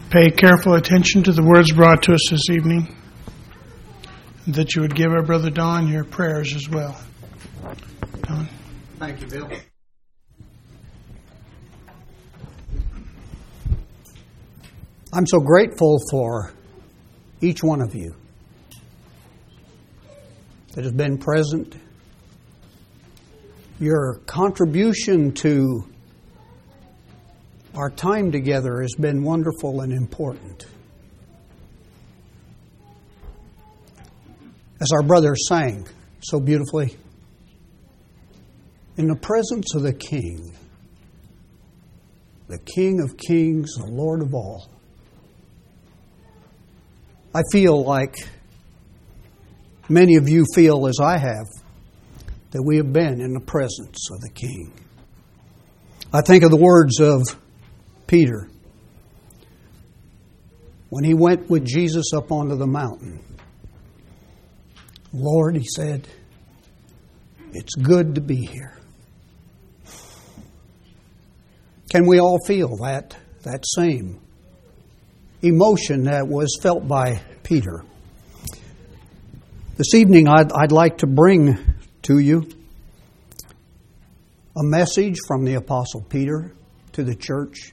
pay careful attention to the words brought to us this evening, and that you would give our brother Don your prayers as well. Don. Thank you, Bill. I'm so grateful for each one of you that has been present. Your contribution to our time together has been wonderful and important. As our brother sang so beautifully, in the presence of the King of Kings, the Lord of all, I feel like many of you feel as I have, that we have been in the presence of the King. I think of the words of Peter when he went with Jesus up onto the mountain. Lord, he said, it's good to be here. Can we all feel that same emotion that was felt by Peter? This evening I'd like to bring to you a message from the Apostle Peter to the church.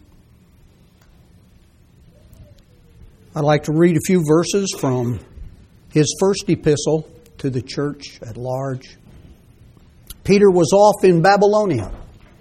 I'd like to read a few verses from his first epistle to the church at large. Peter was off in Babylonia,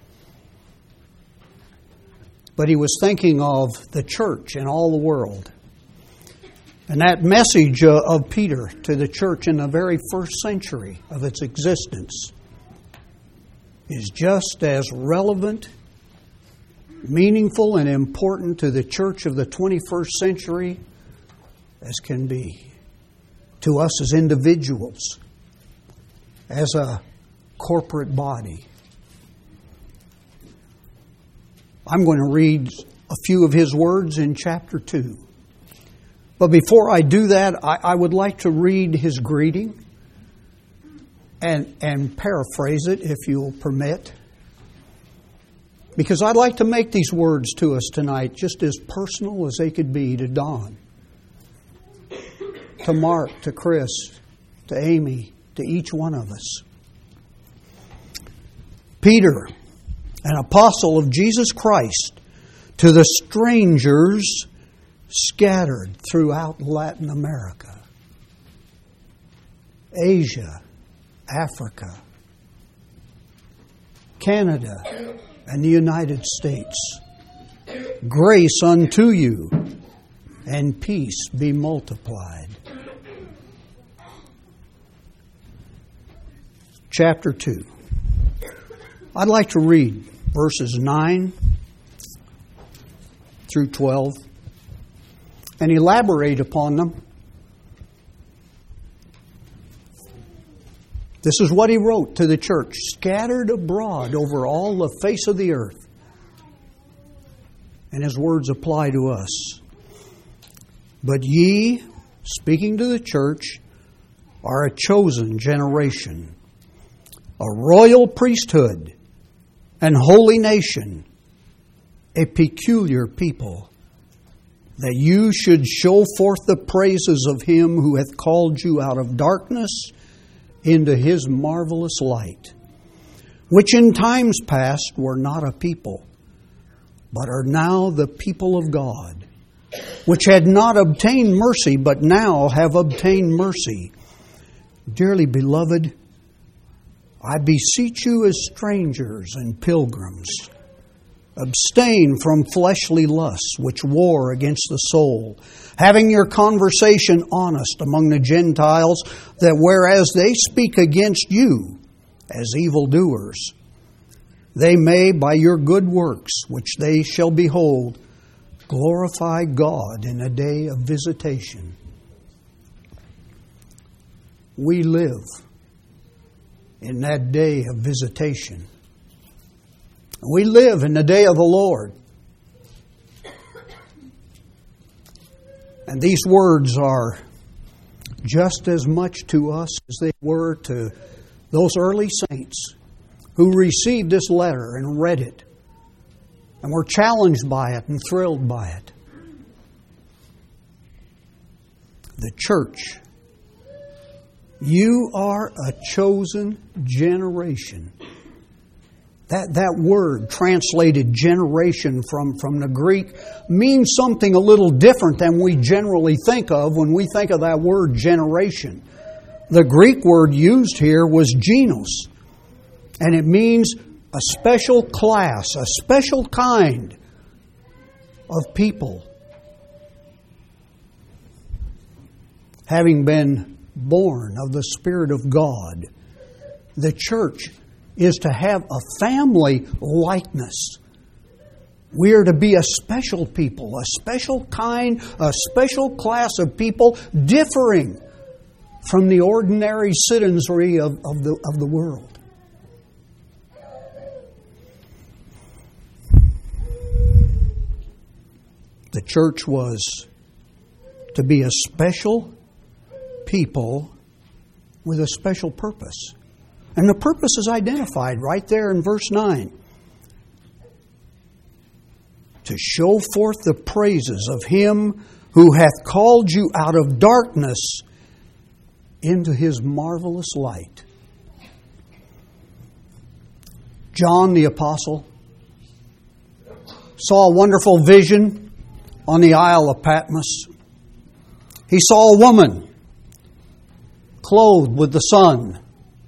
but he was thinking of the church and all the world. And that message of Peter to the church in the very first century of its existence is just as relevant, meaningful, and important to the church of the 21st century as can be to us as individuals, as a corporate body. I'm going to read a few of his words in chapter 2. But before I do that, I would like to read his greeting and paraphrase it, if you'll permit. Because I'd like to make these words to us tonight just as personal as they could be to Don, to Mark, to Chris, to Amy, to each one of us. Peter, an apostle of Jesus Christ, to the strangers scattered throughout Latin America, Asia, Africa, Canada, and the United States. Grace unto you, and peace be multiplied. Chapter 2. I'd like to read verses 9 through 12 and elaborate upon them. This is what he wrote to the church, scattered abroad over all the face of the earth. And his words apply to us. But ye, speaking to the church, are a chosen generation, a royal priesthood, an holy nation, a peculiar people, that you should show forth the praises of Him who hath called you out of darkness into His marvelous light, which in times past were not a people, but are now the people of God, which had not obtained mercy, but now have obtained mercy. Dearly beloved, I beseech you as strangers and pilgrims, abstain from fleshly lusts which war against the soul, having your conversation honest among the Gentiles, that whereas they speak against you as evildoers, they may, by your good works, which they shall behold, glorify God in a day of visitation. We live in that day of visitation. We live in the day of the Lord. And these words are just as much to us as they were to those early saints who received this letter and read it and were challenged by it and thrilled by it. the church. You are a chosen generation. That word, translated generation from the Greek, means something a little different than we generally think of when we think of that word generation. The Greek word used here was genos, and it means a special class, a special kind of people. Having been born of the Spirit of God, the church is to have a family likeness. We are to be a special people, a special kind, a special class of people differing from the ordinary citizenry of the world. The church was to be a special people with a special purpose. And the purpose is identified right there in verse 9. To show forth the praises of Him who hath called you out of darkness into His marvelous light. John the Apostle saw a wonderful vision on the Isle of Patmos. He saw a woman clothed with the sun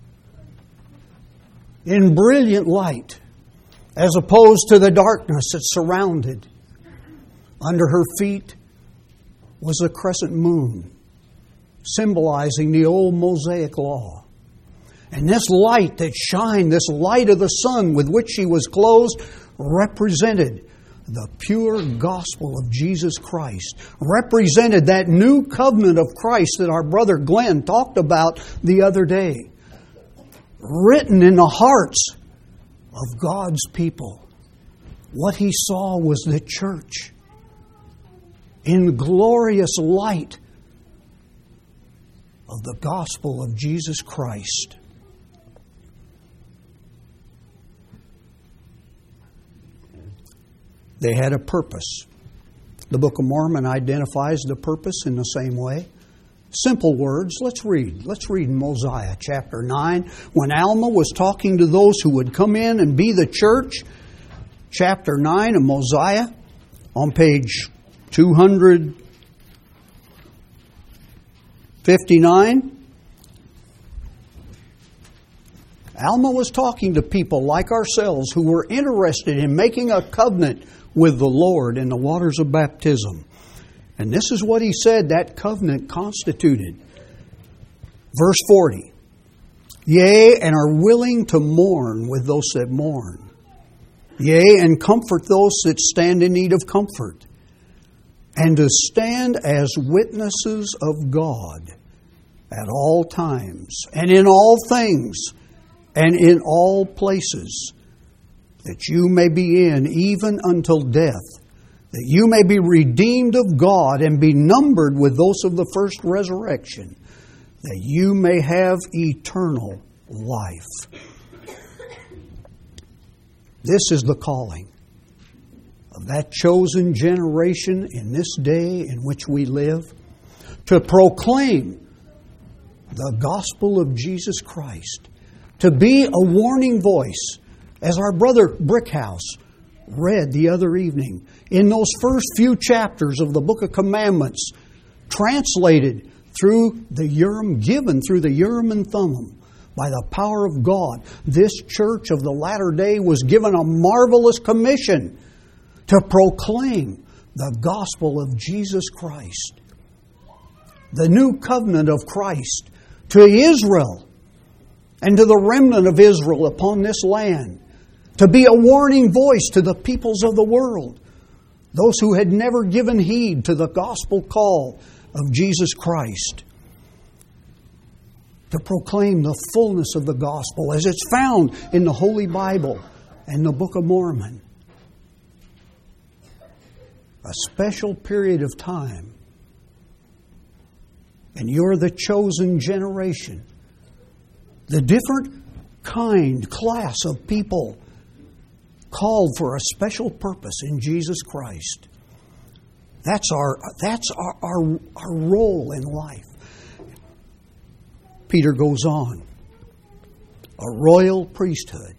in brilliant light, as opposed to the darkness that surrounded. Under her feet was a crescent moon, symbolizing the old Mosaic law. And this light that shined, this light of the sun with which she was clothed, represented the pure gospel of Jesus Christ, represented that new covenant of Christ that our brother Glenn talked about the other day, written in the hearts of God's people. What he saw was the church in glorious light of the gospel of Jesus Christ. They had a purpose. The Book of Mormon identifies the purpose in the same way. Simple words. Let's read. Let's read Mosiah chapter 9. When Alma was talking to those who would come in and be the church, chapter 9 of Mosiah, on page 259. Alma was talking to people like ourselves who were interested in making a covenant with the Lord in the waters of baptism. And this is what he said that covenant constituted. Verse 40. Yea, and are willing to mourn with those that mourn. Yea, and comfort those that stand in need of comfort. And to stand as witnesses of God at all times, and in all things, and in all places, that you may be in even until death, that you may be redeemed of God and be numbered with those of the first resurrection, that you may have eternal life. This is the calling of that chosen generation in this day in which we live, to proclaim the gospel of Jesus Christ, to be a warning voice, as our brother Brickhouse read the other evening, in those first few chapters of the Book of Commandments, translated through the Urim, given through the Urim and Thummim by the power of God. This church of the latter day was given a marvelous commission to proclaim the gospel of Jesus Christ, the new covenant of Christ to Israel and to the remnant of Israel upon this land, to be a warning voice to the peoples of the world, those who had never given heed to the gospel call of Jesus Christ, to proclaim the fullness of the gospel as it's found in the Holy Bible and the Book of Mormon. A special period of time, and you're the chosen generation, the different class of people called for a special purpose in Jesus Christ. That's our role in life. Peter goes on. A royal priesthood.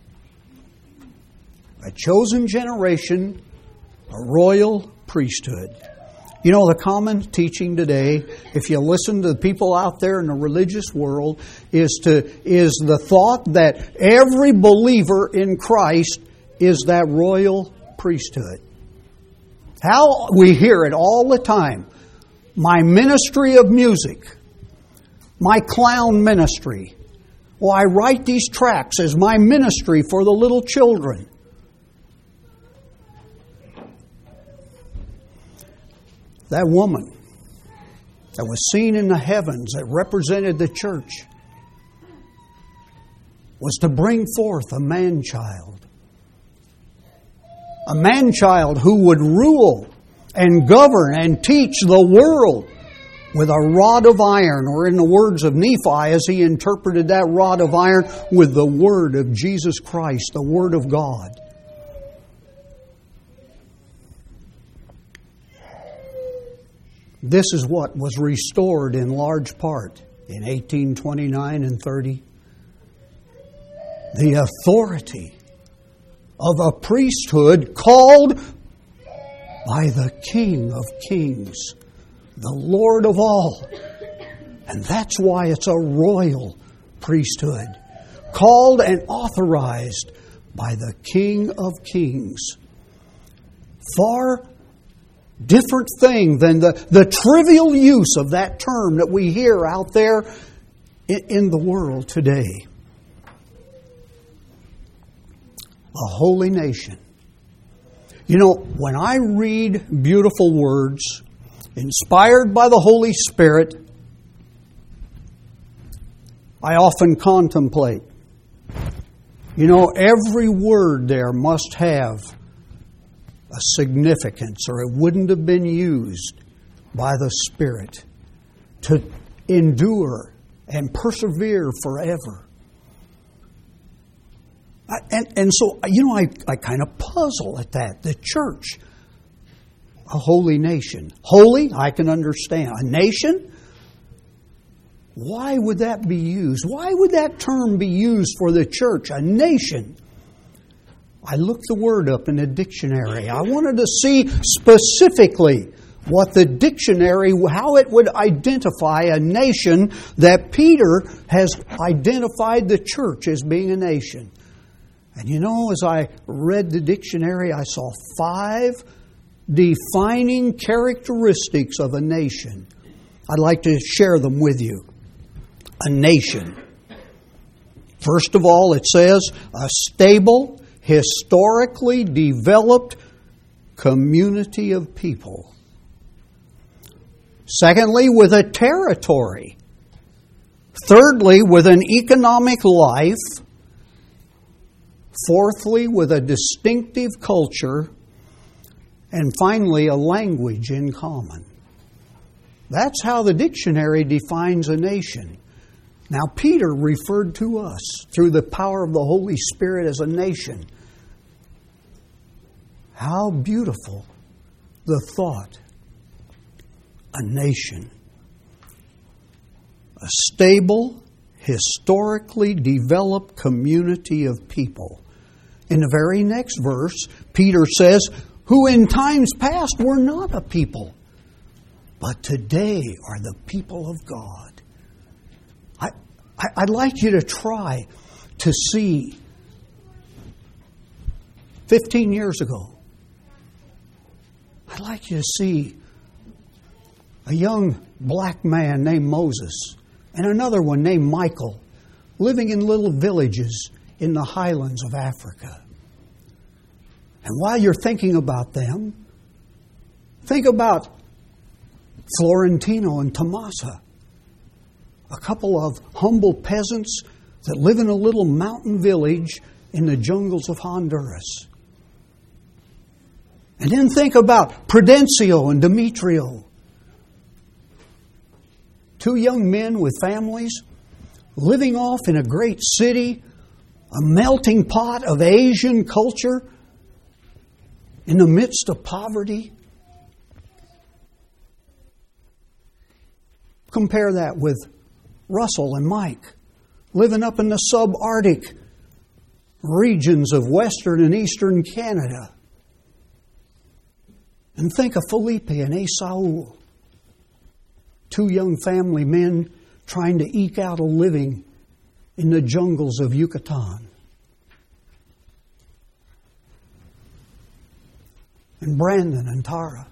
A chosen generation, a royal priesthood. You know, the common teaching today, if you listen to the people out there in the religious world, is the thought that every believer in Christ is that royal priesthood. How we hear it all the time. My ministry of music, my clown ministry. Well, I write these tracts as my ministry for the little children. That woman that was seen in the heavens that represented the church was to bring forth a man-child. A man-child who would rule and govern and teach the world with a rod of iron, or in the words of Nephi, as he interpreted that rod of iron, with the word of Jesus Christ, the Word of God. This is what was restored in large part in 1829 and 30. The authority of a priesthood called by the King of Kings, the Lord of all. And that's why it's a royal priesthood, called and authorized by the King of Kings. Far different thing than the trivial use of that term that we hear out there in the world today. A holy nation. You know, when I read beautiful words inspired by the Holy Spirit, I often contemplate. You know, every word there must have a significance, or it wouldn't have been used by the Spirit to endure and persevere forever. And so, you know, I kind of puzzle at that. The church, a holy nation. Holy, I can understand. A nation? Why would that be used? Why would that term be used for the church? A nation. I looked the word up in the dictionary. I wanted to see specifically what the dictionary, how it would identify a nation that Peter has identified the church as being a nation. And you know, as I read the dictionary, I saw 5 defining characteristics of a nation. I'd like to share them with you. A nation. First of all, it says a stable, historically developed community of people. Secondly, with a territory. Thirdly, with an economic life. Fourthly, with a distinctive culture. And finally, a language in common. That's how the dictionary defines a nation. Now, Peter referred to us through the power of the Holy Spirit as a nation. How beautiful the thought. A nation. A stable, historically developed community of people. In the very next verse, Peter says, who in times past were not a people, but today are the people of God. I'd like you to try to see 15 years ago. I'd like you to see a young black man named Moses and another one named Michael living in little villages in the highlands of Africa. And while you're thinking about them, think about Florentino and Tomasa, a couple of humble peasants that live in a little mountain village in the jungles of Honduras. And then think about Prudencio and Demetrio, 2 young men with families living off in a great city, a melting pot of Asian culture in the midst of poverty. Compare that with Russell and Mike living up in the subarctic regions of western and eastern Canada. And think of Felipe and Esaú, two young family men trying to eke out a living in the jungles of Yucatan. And Brandon and Tara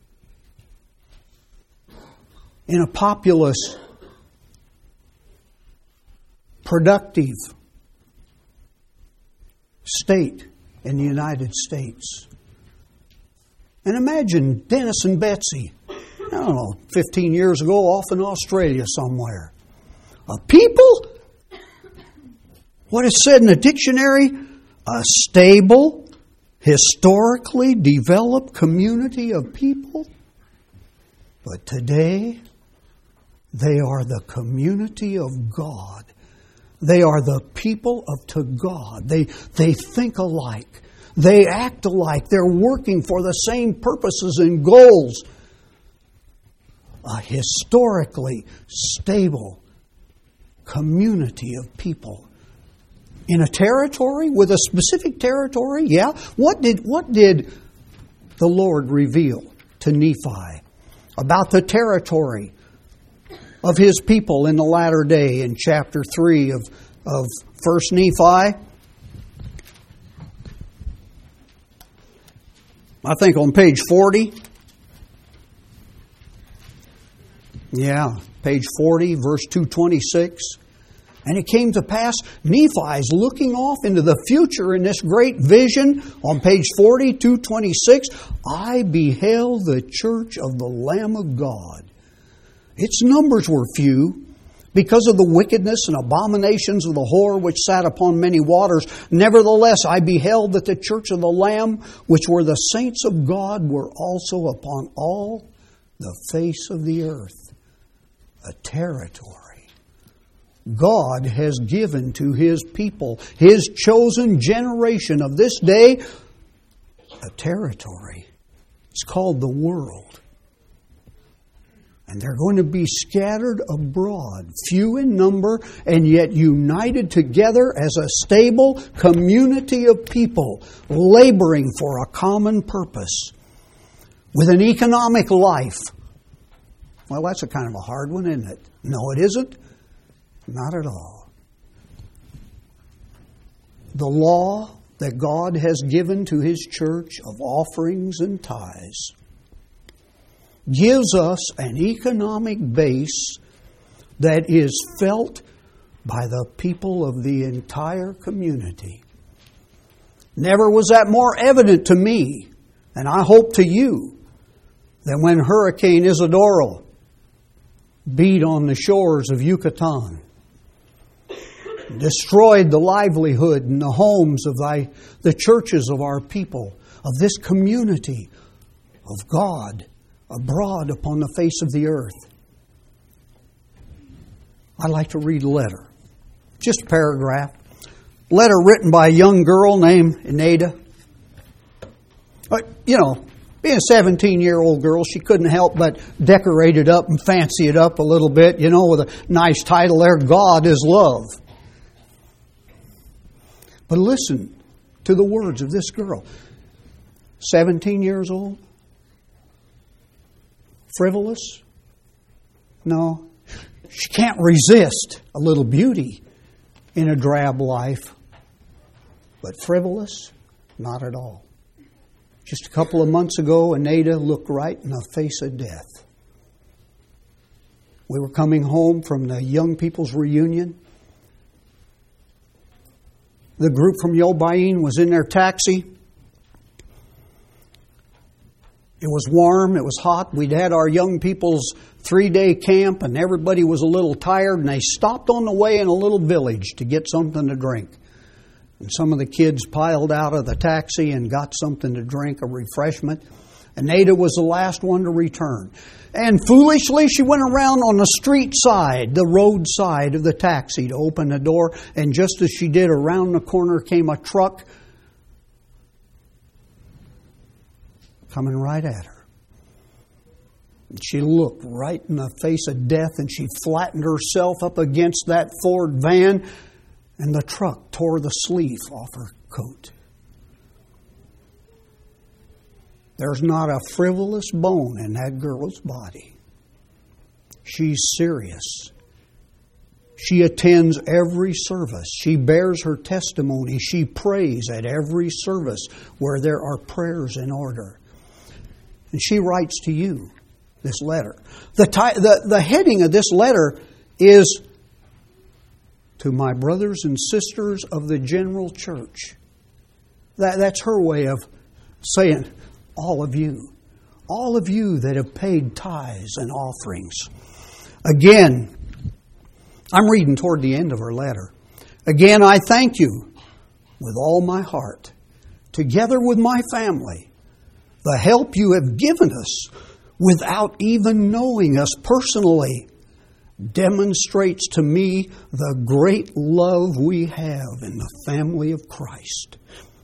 in a populous, productive state in the United States. And imagine Dennis and Betsy, I don't know, 15 years ago off in Australia somewhere. A people, what is said in the dictionary, a stable, historically developed community of people. But today, they are the community of God. They are the people to God. They think alike. They act alike. They're working for the same purposes and goals. A historically stable community of people. In a territory, with a specific territory, yeah. What did the Lord reveal to Nephi about the territory of His people in the latter day in chapter 3 of 1 Nephi? I think on page 40. Yeah, page 40, verse 226. And it came to pass, Nephi's looking off into the future in this great vision. On page 40, 226, I beheld the church of the Lamb of God. Its numbers were few, because of the wickedness and abominations of the whore which sat upon many waters. Nevertheless, I beheld that the church of the Lamb, which were the saints of God, were also upon all the face of the earth. A territory God has given to His people, His chosen generation of this day, a territory. It's called the world. And they're going to be scattered abroad, few in number, and yet united together as a stable community of people, laboring for a common purpose, with an economic life. Well, that's a kind of a hard one, isn't it? No, it isn't. Not at all. The law that God has given to His church of offerings and tithes gives us an economic base that is felt by the people of the entire community. Never was that more evident to me, and I hope to you, than when Hurricane Isidoro beat on the shores of Yucatan, destroyed the livelihood and the homes of the churches of our people, of this community of God abroad upon the face of the earth. I'd like to read a letter. Just a paragraph. Letter written by a young girl named Enada. Being a 17-year-old girl, she couldn't help but decorate it up and fancy it up a little bit, with a nice title there, God is Love. But listen to the words of this girl. 17 years old? Frivolous? No. She can't resist a little beauty in a drab life. But frivolous? Not at all. Just a couple of months ago, Enada looked right in the face of death. We were coming home from the Young People's Reunion. The group from Yobain was in their taxi. It was warm, it was hot. We'd had our young people's 3-day camp, and everybody was a little tired, and they stopped on the way in a little village to get something to drink. And some of the kids piled out of the taxi and got something to drink, a refreshment. And Ada was the last one to return. And foolishly, she went around on the street side, the road side of the taxi to open the door. And just as she did, around the corner came a truck coming right at her. And she looked right in the face of death, and she flattened herself up against that Ford van, and the truck tore the sleeve off her coat. There's not a frivolous bone in that girl's body. She's serious. She attends every service. She bears her testimony. She prays at every service where there are prayers in order. And she writes to you this letter. The heading of this letter is to my brothers and sisters of the general church. That's her way of saying all of you that have paid tithes and offerings. Again, I'm reading toward the end of her letter. Again, I thank you with all my heart, together with my family, the help you have given us without even knowing us personally demonstrates to me the great love we have in the family of Christ.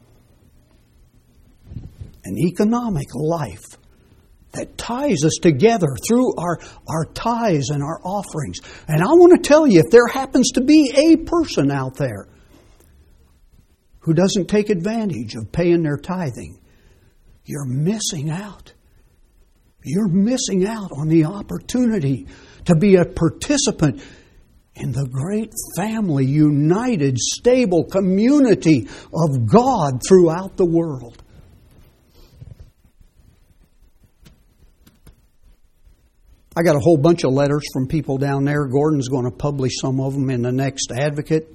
An economic life that ties us together through our tithes and our offerings. And I want to tell you, if there happens to be a person out there who doesn't take advantage of paying their tithing, you're missing out. You're missing out on the opportunity to be a participant in the great family, united, stable community of God throughout the world. I got a whole bunch of letters from people down there. Gordon's going to publish some of them in the next Advocate.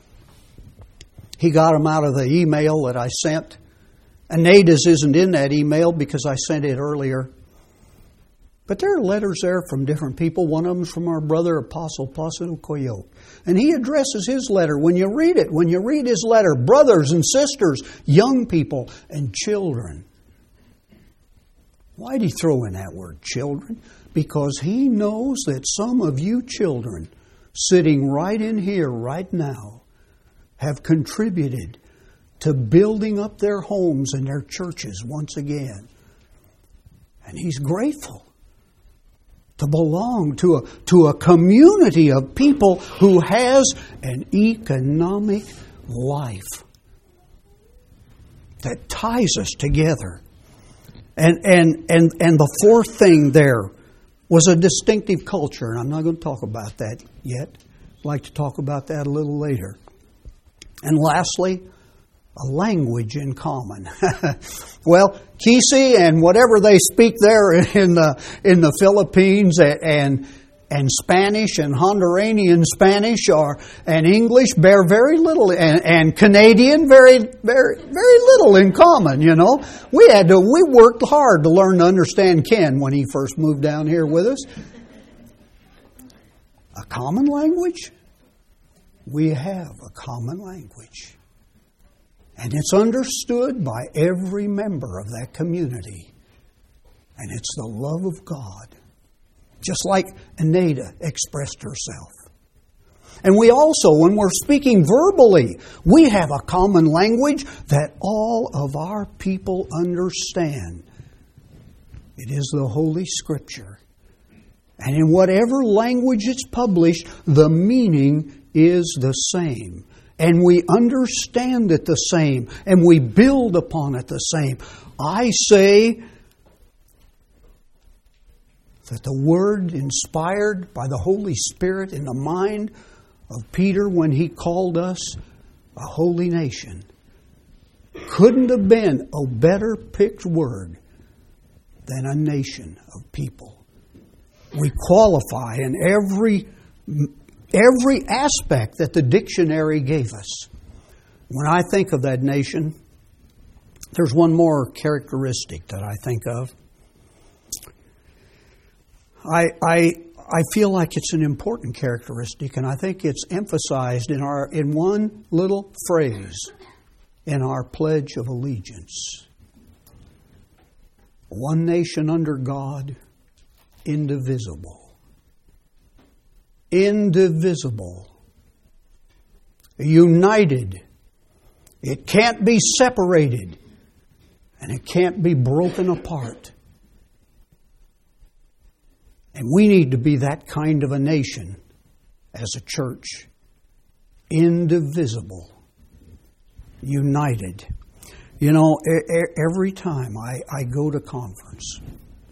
He got them out of the email that I sent. Anita's isn't in that email because I sent it earlier. But there are letters there from different people. One of them's from our brother, Apostle Placido Coyote. And he addresses his letter. When you read his letter, brothers and sisters, young people and children. Why did he throw in that word, children? Because he knows that some of you children sitting right in here right now have contributed to building up their homes and their churches once again. And he's grateful to belong to a community of people who has an economic life that ties us together. And the fourth thing there was a distinctive culture, and I'm not going to talk about that yet. I'd like to talk about that a little later. And lastly, a language in common. Well, Kisi and whatever they speak there in the Philippines and Spanish and Honduranian Spanish and English bear very little, and Canadian very, very, very little in common, you know. We worked hard to learn to understand Ken when he first moved down here with us. A common language? We have a common language. And it's understood by every member of that community. And it's the love of God. Just like Anita expressed herself. And we also, when we're speaking verbally, we have a common language that all of our people understand. It is the Holy Scripture. And in whatever language it's published, the meaning is the same. And we understand it the same. And we build upon it the same. I say that the Word inspired by the Holy Spirit in the mind of Peter when he called us a holy nation couldn't have been a better picked word than a nation of people. We qualify in every aspect that the dictionary gave us. When I think of that nation, there's one more characteristic that I think of. I feel like it's an important characteristic, and I think it's emphasized in one little phrase in our Pledge of Allegiance. One nation under God, indivisible. Indivisible. United. It can't be separated, and it can't be broken apart. And we need to be that kind of a nation as a church. Indivisible. United. You know, every time I go to conference,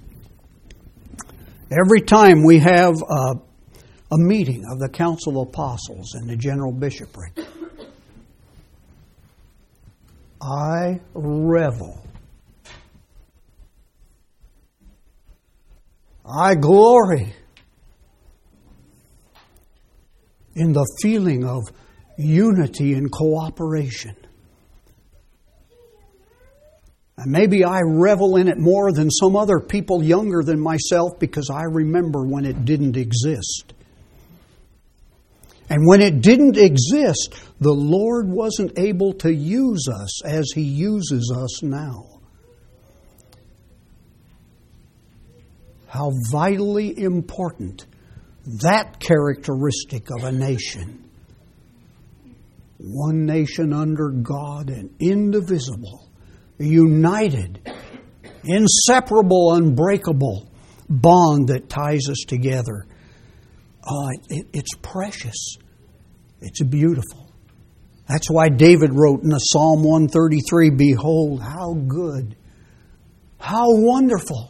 every time we have a meeting of the Council of Apostles and the General Bishopric, I revel. I glory in the feeling of unity and cooperation. And maybe I revel in it more than some other people younger than myself because I remember when it didn't exist. And when it didn't exist, the Lord wasn't able to use us as He uses us now. How vitally important that characteristic of a nation. One nation under God and indivisible, united, inseparable, unbreakable bond that ties us together. It's precious. It's beautiful. That's why David wrote in the Psalm 133, "Behold, how good, how wonderful,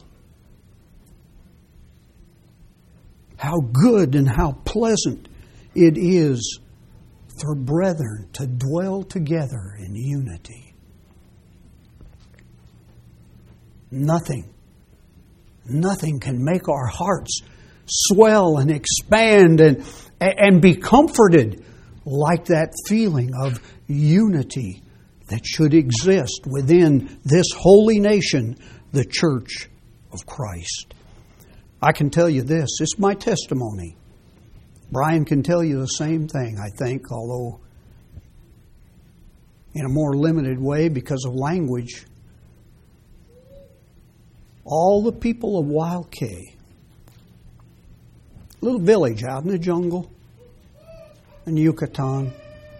how good and how pleasant it is for brethren to dwell together in unity." Nothing can make our hearts swell and expand and be comforted like that feeling of unity that should exist within this holy nation, the Church of Christ. I can tell you this, it's my testimony. Brian can tell you the same thing, I think, although in a more limited way because of language. All the people of Wild Cay, little village out in the jungle in Yucatan,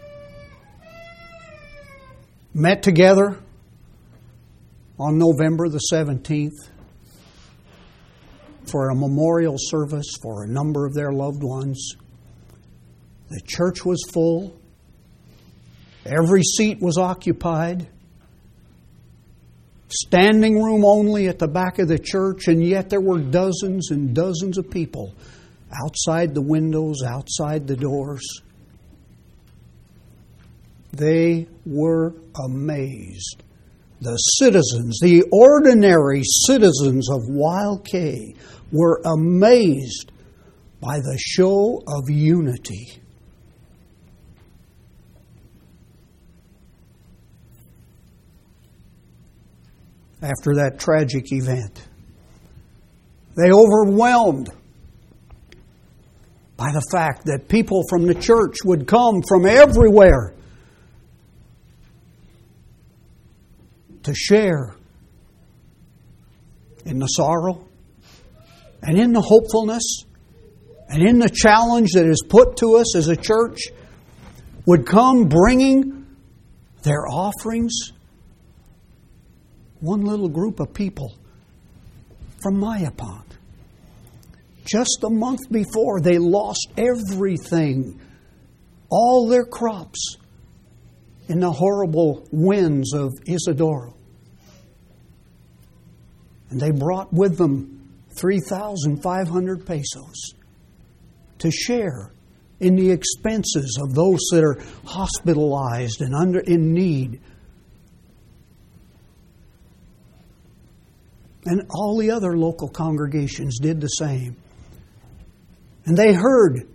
met together on November the 17th for a memorial service for a number of their loved ones. The church was full. Every seat was occupied. Standing room only at the back of the church, and yet there were dozens and dozens of people outside the windows, outside the doors. They were amazed. The citizens, the ordinary citizens of Wild Cay, were amazed by the show of unity. After that tragic event, they overwhelmed by the fact that people from the church would come from everywhere to share in the sorrow and in the hopefulness and in the challenge that is put to us as a church, would come bringing their offerings. One little group of people from Mayapont. Just a month before, they lost everything, all their crops, in the horrible winds of Isidoro. And they brought with them 3,500 pesos to share in the expenses of those that are hospitalized and in need. And all the other local congregations did the same. And they heard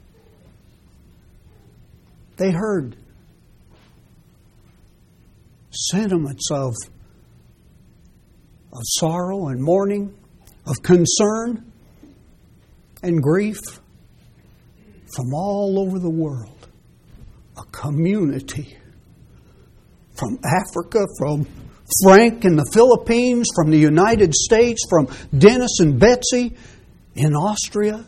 sentiments of sorrow and mourning, of concern and grief from all over the world. A community from Africa, from Frank in the Philippines, from the United States, from Dennis and Betsy in Austria.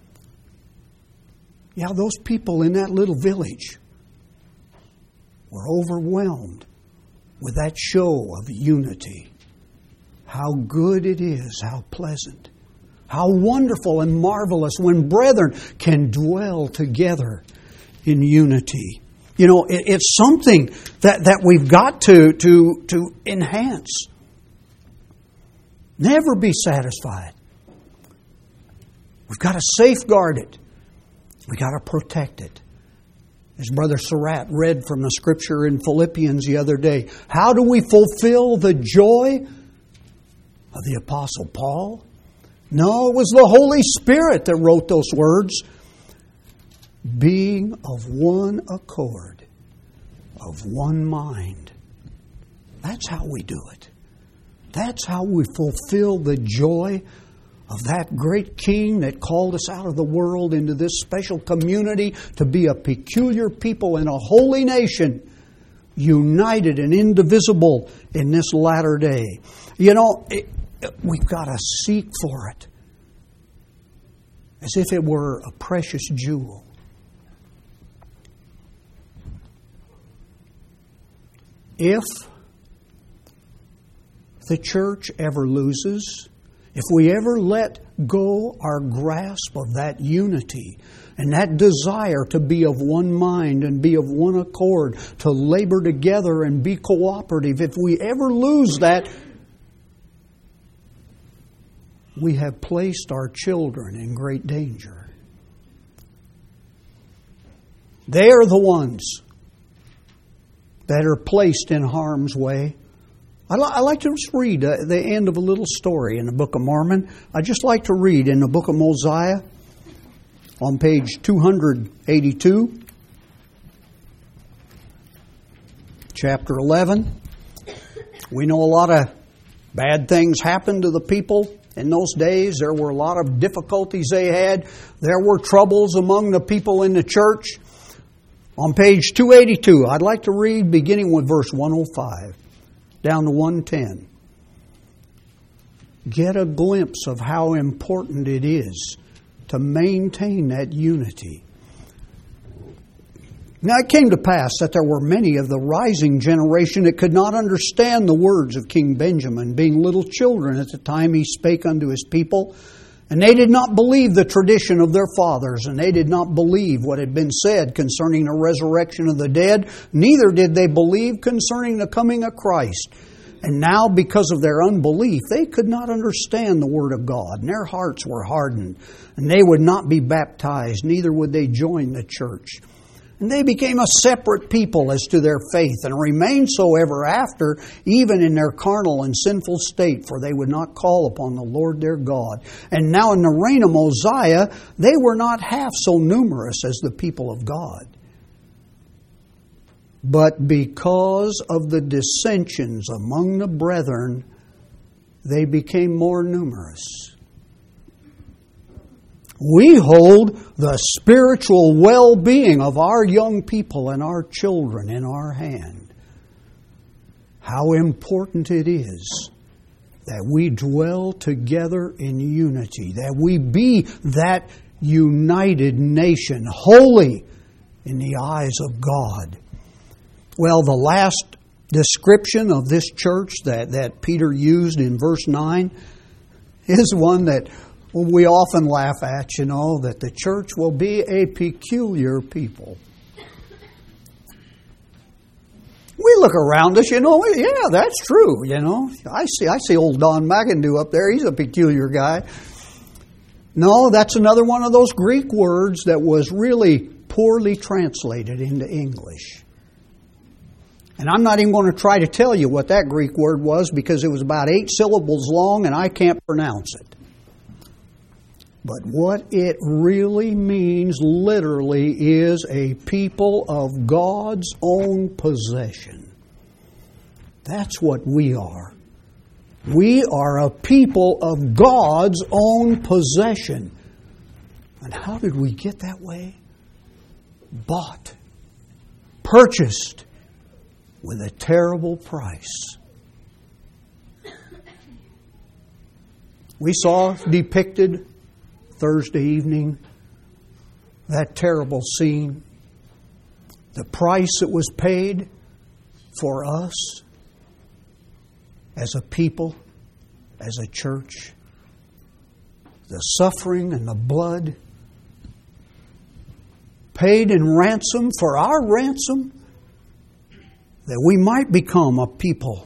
Yeah, those people in that little village were overwhelmed with that show of unity. How good it is, how pleasant, How wonderful and marvelous when brethren can dwell together in unity. You know, it's something that we've got to enhance. Never be satisfied. We've got to safeguard it. We've got to protect it. As Brother Surratt read from the scripture in Philippians the other day, how do we fulfill the joy of the Apostle Paul? No, it was the Holy Spirit that wrote those words. Being of one accord, of one mind. That's how we do it. That's how we fulfill the joy of that great King that called us out of the world into this special community to be a peculiar people and a holy nation, united and indivisible in this latter day. You know, we've got to seek for it as if it were a precious jewel. If the church ever loses, if we ever let go our grasp of that unity and that desire to be of one mind and be of one accord, to labor together and be cooperative, if we ever lose that, we have placed our children in great danger. They are the ones that are placed in harm's way. I like to just read the end of a little story in the Book of Mormon. I just like to read in the Book of Mosiah on page 282, chapter 11. We know a lot of bad things happened to the people in those days. There were a lot of difficulties they had. There were troubles among the people in the church. On page 282, I'd like to read beginning with verse 105 down to 110. Get a glimpse of how important it is to maintain that unity. Now it came to pass that there were many of the rising generation that could not understand the words of King Benjamin, being little children at the time he spake unto his people. And they did not believe the tradition of their fathers, and they did not believe what had been said concerning the resurrection of the dead, neither did they believe concerning the coming of Christ. And now, because of their unbelief, they could not understand the Word of God, and their hearts were hardened, and they would not be baptized, neither would they join the church. And they became a separate people as to their faith, and remained so ever after, even in their carnal and sinful state, for they would not call upon the Lord their God. And now in the reign of Mosiah, they were not half so numerous as the people of God. But because of the dissensions among the brethren, they became more numerous. We hold the spiritual well-being of our young people and our children in our hand. How important it is that we dwell together in unity, that we be that united nation, holy in the eyes of God. Well, the last description of this church that Peter used in verse 9 is one that we often laugh at, that the church will be a peculiar people. We look around us, yeah, that's true, I see old Don McIndoe up there, he's a peculiar guy. No, that's another one of those Greek words that was really poorly translated into English. And I'm not even going to try to tell you what that Greek word was because it was about 8 syllables long and I can't pronounce it. But what it really means literally is a people of God's own possession. That's what we are. We are a people of God's own possession. And how did we get that way? Bought, purchased with a terrible price. We saw depicted Thursday evening that terrible scene, the price that was paid for us as a people, as a church. the suffering and the blood, paid in ransom for our ransom, that we might become a people.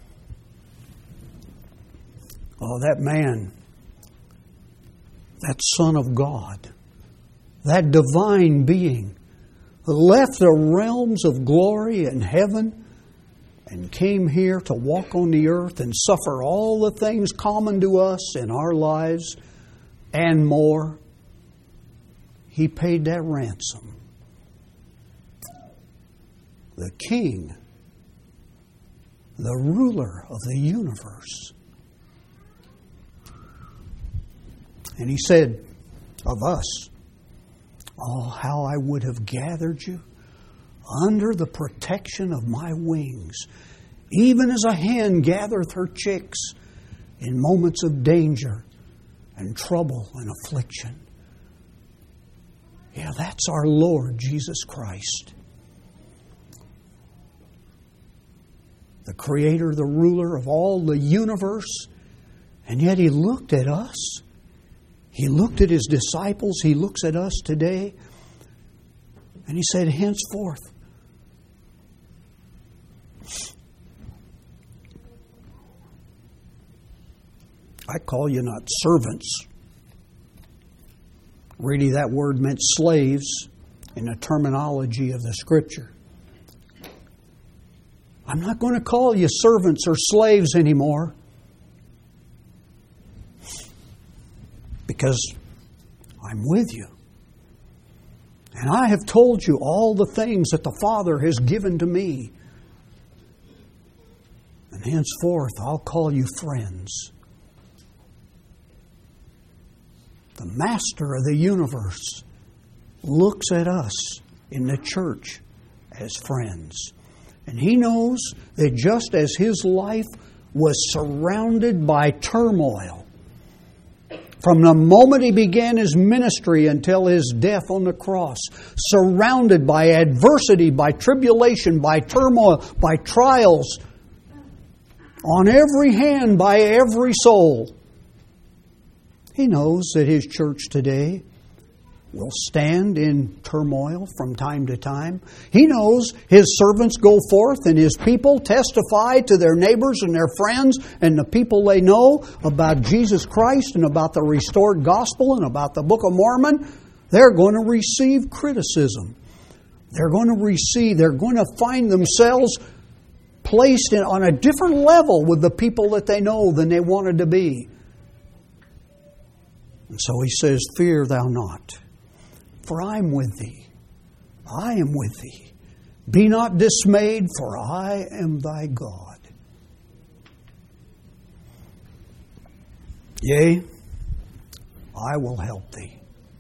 Oh, that man, that Son of God, that divine being, left the realms of glory in heaven and came here to walk on the earth and suffer all the things common to us in our lives and more. He paid that ransom. The King, the ruler of the universe. And He said of us, oh, how I would have gathered you under the protection of my wings, even as a hen gathereth her chicks in moments of danger and trouble and affliction. Yeah, that's our Lord Jesus Christ. The Creator, the ruler of all the universe. And yet He looked at us. He looked at His disciples. He looks at us today. And He said, henceforth, I call you not servants. Really, that word meant slaves in the terminology of the Scripture. I'm not going to call you servants or slaves anymore, because I'm with you. And I have told you all the things that the Father has given to me. And henceforth, I'll call you friends. The Master of the universe looks at us in the church as friends. And He knows that just as His life was surrounded by turmoil, from the moment He began His ministry until His death on the cross, surrounded by adversity, by tribulation, by turmoil, by trials, on every hand, by every soul, He knows that His church today will stand in turmoil from time to time. He knows His servants go forth and His people testify to their neighbors and their friends and the people they know about Jesus Christ and about the restored gospel and about the Book of Mormon. They're going to receive criticism. They're going to find themselves placed on a different level with the people that they know than they wanted to be. And so He says, fear thou not, for I am with thee. I am with thee. Be not dismayed, for I am thy God. Yea, I will help thee.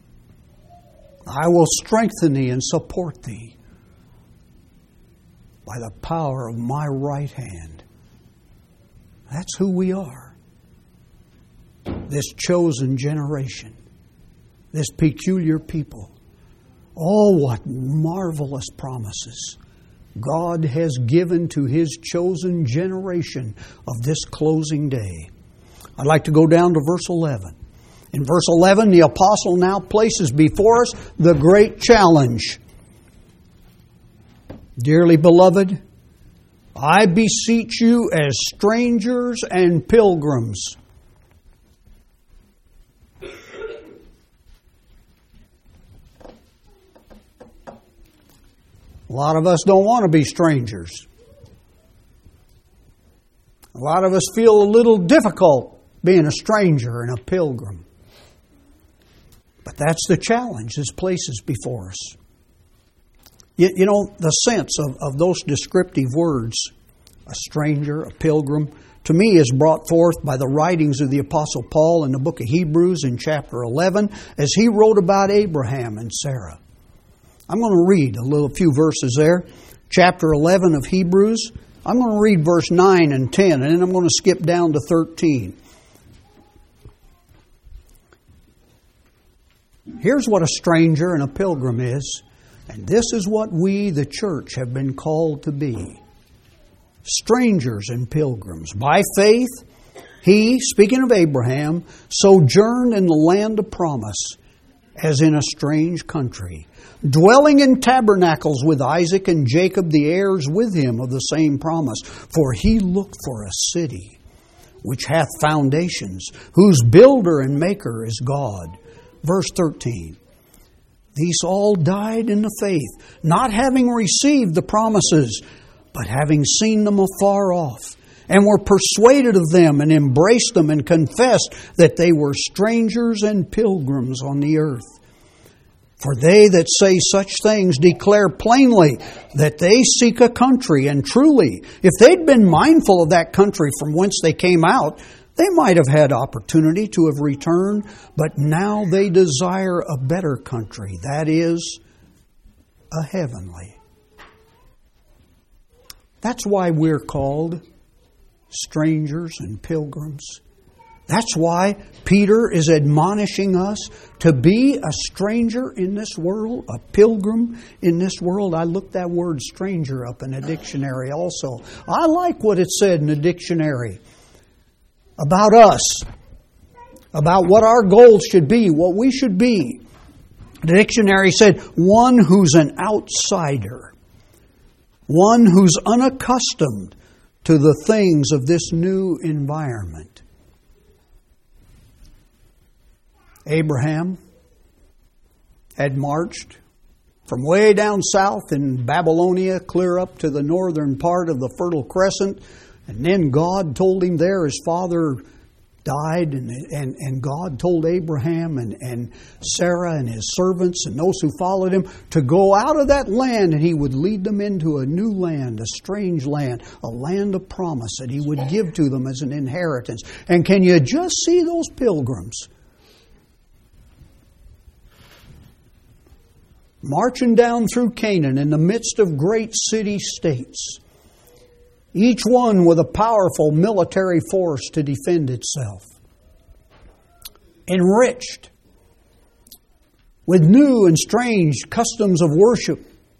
I will strengthen thee and support thee by the power of my right hand. That's who we are. This chosen generation. This peculiar people. Oh, what marvelous promises God has given to His chosen generation of this closing day. I'd like to go down to verse 11. In verse 11, the apostle now places before us the great challenge. Dearly beloved, I beseech you as strangers and pilgrims. A lot of us don't want to be strangers. A lot of us feel a little difficult being a stranger and a pilgrim. But that's the challenge this places before us. You know, the sense of those descriptive words, a stranger, a pilgrim, to me is brought forth by the writings of the Apostle Paul in the book of Hebrews in chapter 11 as he wrote about Abraham and Sarah. I'm going to read a few verses there. Chapter 11 of Hebrews. I'm going to read verse 9 and 10, and then I'm going to skip down to 13. Here's what a stranger and a pilgrim is, and this is what we, the church, have been called to be. Strangers and pilgrims, by faith He, speaking of Abraham, sojourned in the land of promise, as in a strange country, dwelling in tabernacles with Isaac and Jacob, the heirs with him of the same promise. For he looked for a city which hath foundations, whose builder and maker is God. Verse 13. These all died in the faith, not having received the promises, but having seen them afar off, and were persuaded of them, and embraced them, and confessed that they were strangers and pilgrims on the earth. For they that say such things declare plainly that they seek a country, and truly, if they'd been mindful of that country from whence they came out, they might have had opportunity to have returned, but now they desire a better country, that is, a heavenly. That's why we're called strangers and pilgrims. That's why Peter is admonishing us to be a stranger in this world, a pilgrim in this world. I looked that word stranger up in a dictionary also. I like what it said in the dictionary about us, about what our goals should be, what we should be. The dictionary said, one who's an outsider, one who's unaccustomed to the things of this new environment. Abraham had marched from way down south in Babylonia clear up to the northern part of the Fertile Crescent, and then God told him there his father died, and God told Abraham and Sarah and his servants and those who followed him to go out of that land, and he would lead them into a new land, a strange land, a land of promise that he would give to them as an inheritance. And can you just see those pilgrims marching down through Canaan in the midst of great city-states, each one with a powerful military force to defend itself, enriched with new and strange customs of worship,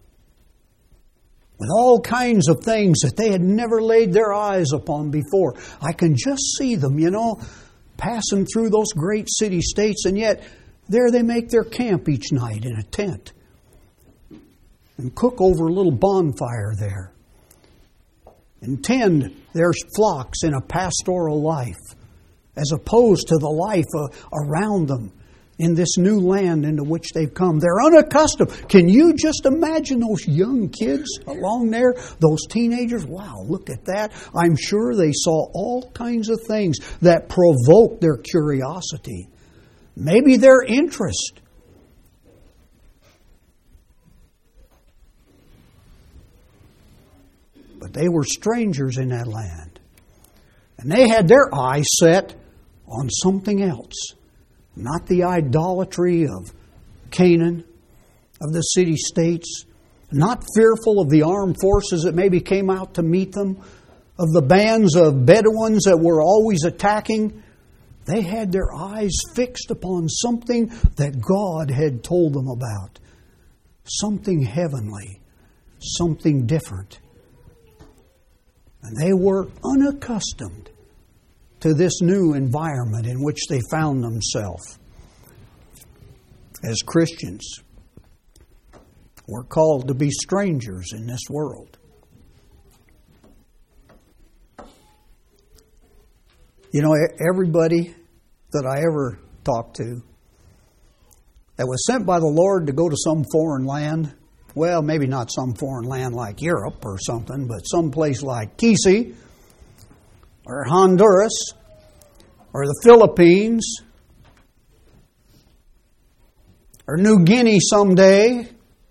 with all kinds of things that they had never laid their eyes upon before. I can just see them, passing through those great city-states, and yet there they make their camp each night in a tent and cook over a little bonfire there and tend their flocks in a pastoral life as opposed to the life around them in this new land into which they've come. They're unaccustomed. Can you just imagine those young kids along there, those teenagers? Wow, look at that. I'm sure they saw all kinds of things that provoked their curiosity, maybe their interest. But they were strangers in that land. And they had their eyes set on something else. Not the idolatry of Canaan, of the city-states. Not fearful of the armed forces that maybe came out to meet them. Of the bands of Bedouins that were always attacking. They had their eyes fixed upon something that God had told them about. Something heavenly. Something different. And they were unaccustomed to this new environment in which they found themselves. As Christians, we're called to be strangers in this world. Everybody that I ever talked to that was sent by the Lord to go to some foreign land, well, maybe not some foreign land like Europe or something, but some place like Kisi or Honduras or the Philippines or New Guinea someday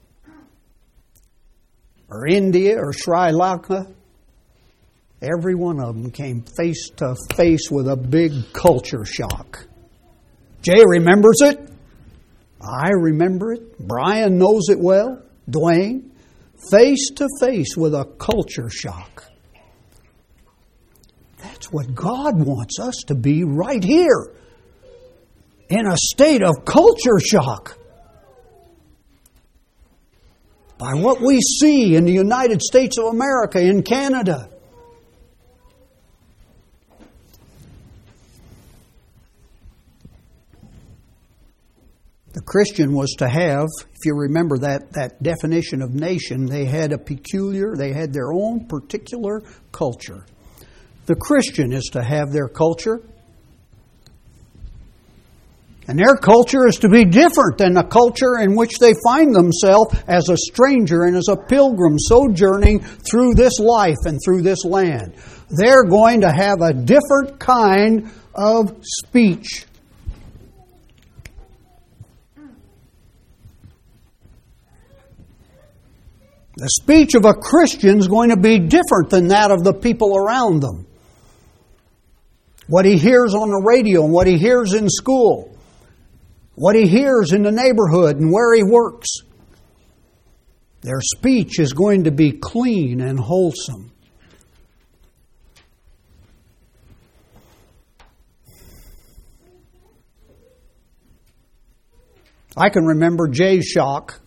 or India or Sri Lanka. Every one of them came face to face with a big culture shock. Jay remembers it. I remember it. Brian knows it well. Dwayne, face to face with a culture shock. That's what God wants us to be right here, in a state of culture shock. By what we see in the United States of America, in Canada. The Christian was to have, if you remember that definition of nation, they had their own particular culture. The Christian is to have their culture. And their culture is to be different than the culture in which they find themselves as a stranger and as a pilgrim sojourning through this life and through this land. They're going to have a different kind of speech. The speech of a Christian is going to be different than that of the people around them. What he hears on the radio and what he hears in school. What he hears in the neighborhood and where he works. Their speech is going to be clean and wholesome. I can remember Jay's shock.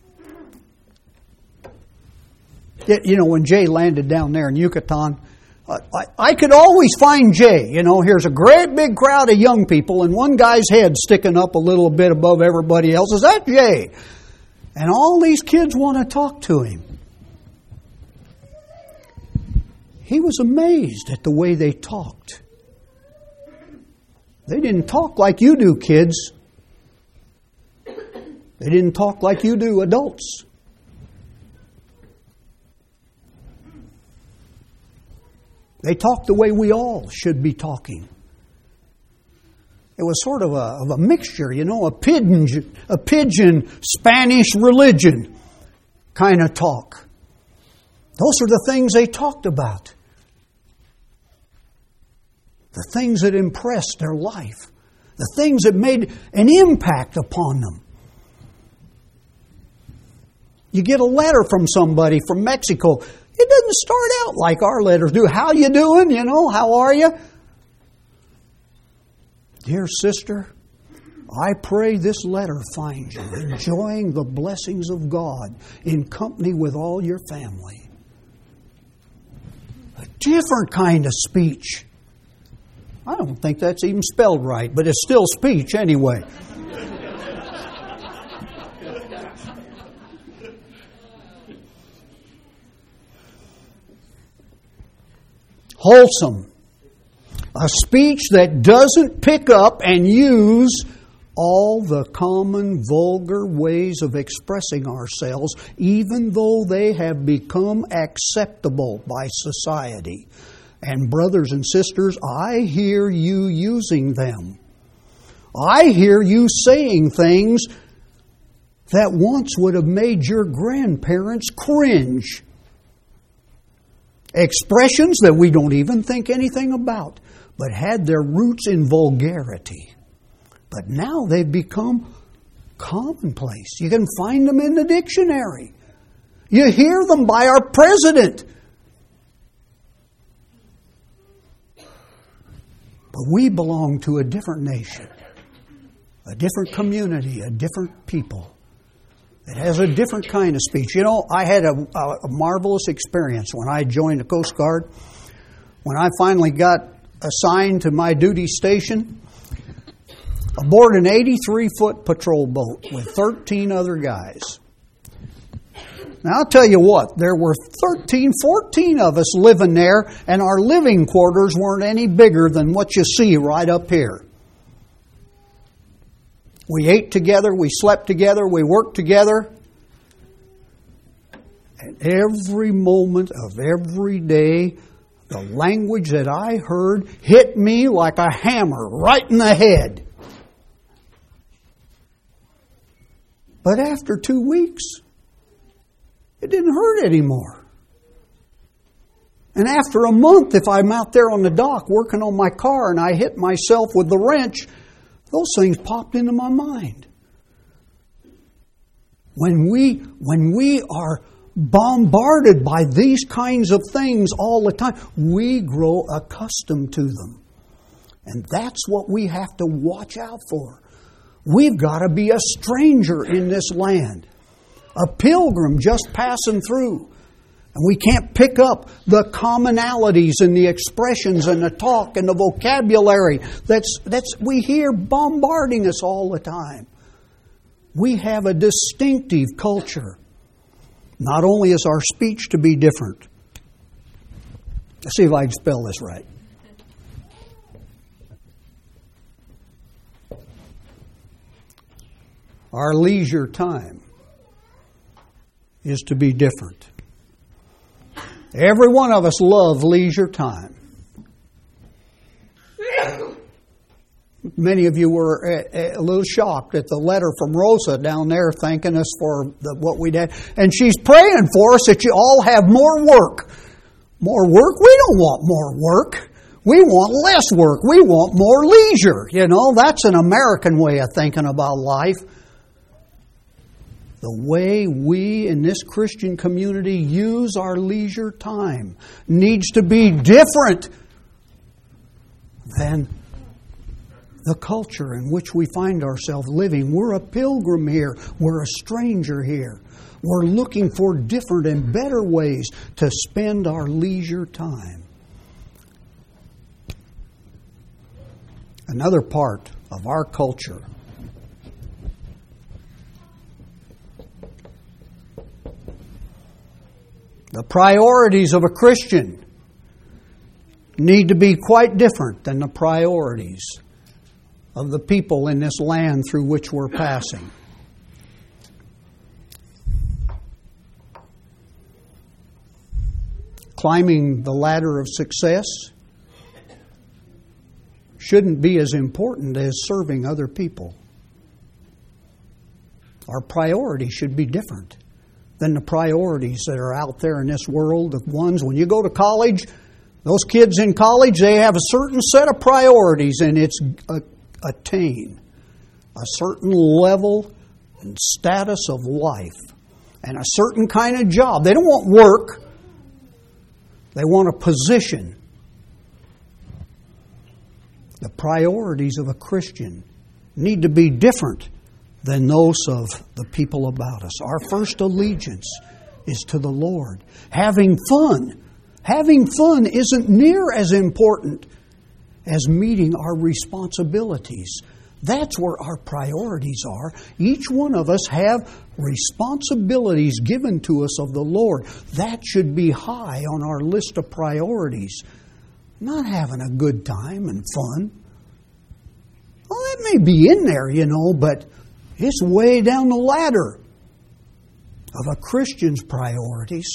You know, when Jay landed down there in Yucatan, I could always find Jay. You know, here's a great big crowd of young people and one guy's head sticking up a little bit above everybody else. Is that Jay? And all these kids want to talk to him. He was amazed at the way they talked. They didn't talk like you do, kids. They didn't talk like you do, adults. They talked the way we all should be talking. It was sort of a mixture, you know, a pigeon Spanish religion kind of talk. Those are the things they talked about. The things that impressed their life. The things that made an impact upon them. You get a letter from somebody from Mexico. It doesn't start out like our letters do. How you doing? You know, how are you? Dear sister, I pray this letter finds you enjoying the blessings of God in company with all your family. A different kind of speech. I don't think that's even spelled right, but it's still speech anyway. Wholesome. A speech that doesn't pick up and use all the common vulgar ways of expressing ourselves, even though they have become acceptable by society. And brothers and sisters, I hear you using them. I hear you saying things that once would have made your grandparents cringe. Expressions that we don't even think anything about, but had their roots in vulgarity. But now they've become commonplace. You can find them in the dictionary. You hear them by our president. But we belong to a different nation, a different community, a different people. It has a different kind of speech. You know, I had a marvelous experience when I joined the Coast Guard. When I finally got assigned to my duty station, aboard an 83-foot patrol boat with 13 other guys. Now, I'll tell you what, there were 14 of us living there, and our living quarters weren't any bigger than what you see right up here. We ate together, we slept together, we worked together. And every moment of every day, the language that I heard hit me like a hammer right in the head. But after 2 weeks, it didn't hurt anymore. And after a month, if I'm out there on the dock working on my car and I hit myself with the wrench, those things popped into my mind. When we are bombarded by these kinds of things all the time, we grow accustomed to them. And that's what we have to watch out for. We've got to be a stranger in this land, a pilgrim just passing through. And we can't pick up the commonalities and the expressions and the talk and the vocabulary that's we hear bombarding us all the time. We have a distinctive culture. Not only is our speech to be different. Let's see if I can spell this right. Our leisure time is to be different. Every one of us love leisure time. Many of you were a little shocked at the letter from Rosa down there thanking us for what we did. And she's praying for us that you all have more work. More work? We don't want more work. We want less work. We want more leisure. You know, that's an American way of thinking about life. The way we in this Christian community use our leisure time needs to be different than the culture in which we find ourselves living. We're a pilgrim here. We're a stranger here. We're looking for different and better ways to spend our leisure time. Another part of our culture the priorities of a Christian need to be quite different than the priorities of the people in this land through which we're passing. Climbing the ladder of success shouldn't be as important as serving other people. Our priorities should be different than the priorities that are out there in this world. The ones, when you go to college, those kids in college, they have a certain set of priorities, and it's attain a certain level and status of life and a certain kind of job. They don't want work. They want a position. The priorities of a Christian need to be different than those of the people about us. Our first allegiance is to the Lord. Having fun isn't near as important as meeting our responsibilities. That's where our priorities are. Each one of us have responsibilities given to us of the Lord. That should be high on our list of priorities. Not having a good time and fun. Well, that may be in there, but it's way down the ladder of a Christian's priorities.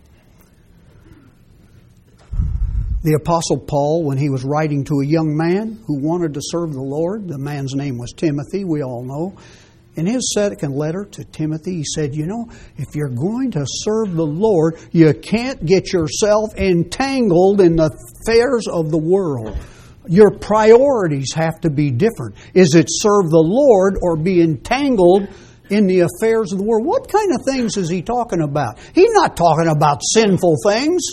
The Apostle Paul, when he was writing to a young man who wanted to serve the Lord, the man's name was Timothy, we all know. In his second letter to Timothy, he said, if you're going to serve the Lord, you can't get yourself entangled in the affairs of the world. Your priorities have to be different. Is it serve the Lord or be entangled in the affairs of the world? What kind of things is he talking about? He's not talking about sinful things.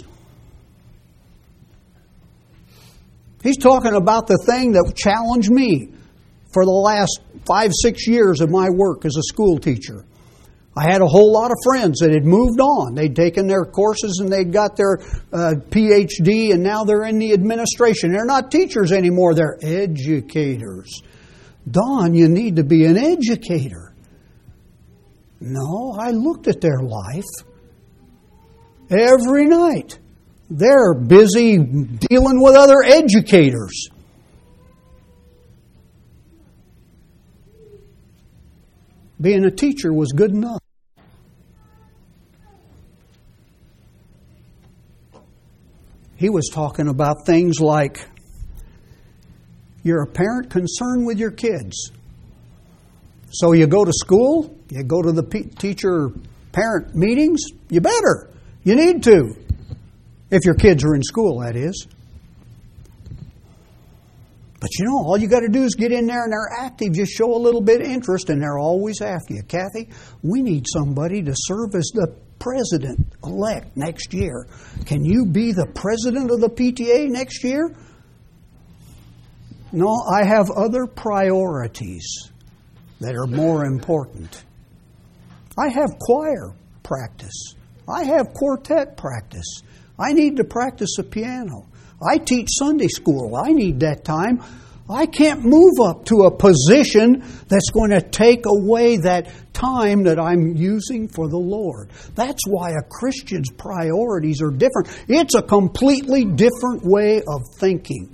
He's talking about the thing that challenged me for the last 5-6 years of my work as a school teacher. I had a whole lot of friends that had moved on. They'd taken their courses and they'd got their PhD, and now they're in the administration. They're not teachers anymore. They're educators. Don, you need to be an educator. No, I looked at their life every night. They're busy dealing with other educators. Being a teacher was good enough. He was talking about things like, you're a parent concerned with your kids. So you go to school, you go to the teacher-parent meetings, you better. You need to. If your kids are in school, that is. But all you got to do is get in there and they're active. Just show a little bit of interest and they're always after you. Kathy, we need somebody to serve as the president-elect next year. Can you be the president of the PTA next year? No, I have other priorities that are more important. I have choir practice. I have quartet practice. I need to practice the piano. I teach Sunday school. I need that time. I can't move up to a position that's going to take away that time that I'm using for the Lord. That's why a Christian's priorities are different. It's a completely different way of thinking.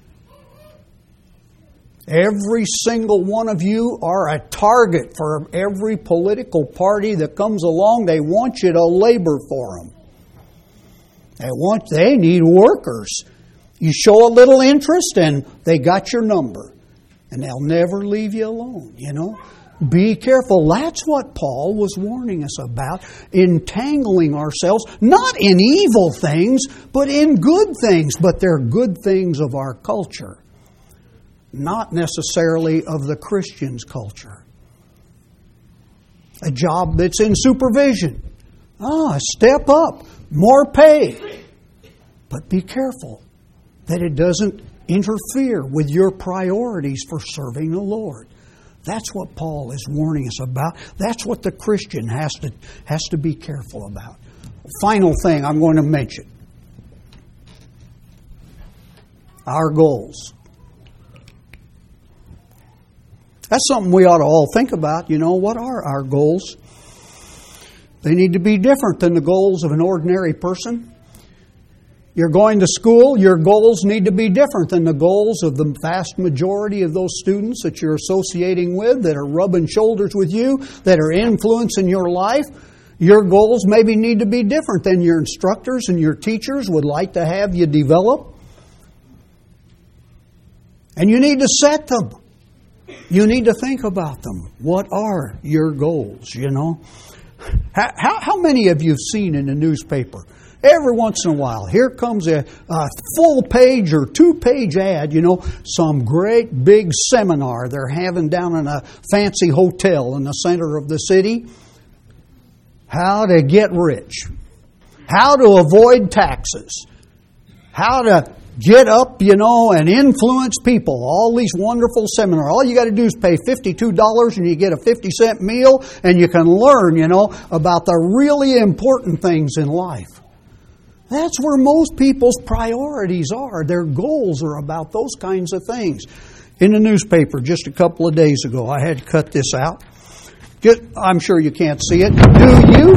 Every single one of you are a target for every political party that comes along. They want you to labor for them. They need workers. You show a little interest and they got your number. And they'll never leave you alone, Be careful. That's what Paul was warning us about. Entangling ourselves, not in evil things, but in good things. But they're good things of our culture. Not necessarily of the Christian's culture. A job that's in supervision. Step up. More pay. But be careful that it doesn't interfere with your priorities for serving the Lord. That's what Paul is warning us about. That's what the Christian has to be careful about. Final thing I'm going to mention. Our goals. That's something we ought to all think about. What are our goals? They need to be different than the goals of an ordinary person. You're going to school, your goals need to be different than the goals of the vast majority of those students that you're associating with, that are rubbing shoulders with you, that are influencing your life. Your goals maybe need to be different than your instructors and your teachers would like to have you develop. And you need to set them. You need to think about them. What are your goals, How many of you have seen in the newspaper, every once in a while, here comes a full page or 2-page ad, some great big seminar they're having down in a fancy hotel in the center of the city. How to get rich. How to avoid taxes. How to get up, and influence people. All these wonderful seminars. All you got to do is pay $52 and you get a 50-cent meal and you can learn, about the really important things in life. That's where most people's priorities are. Their goals are about those kinds of things. In the newspaper just a couple of days ago, I had to cut this out. I'm sure you can't see it. Do you?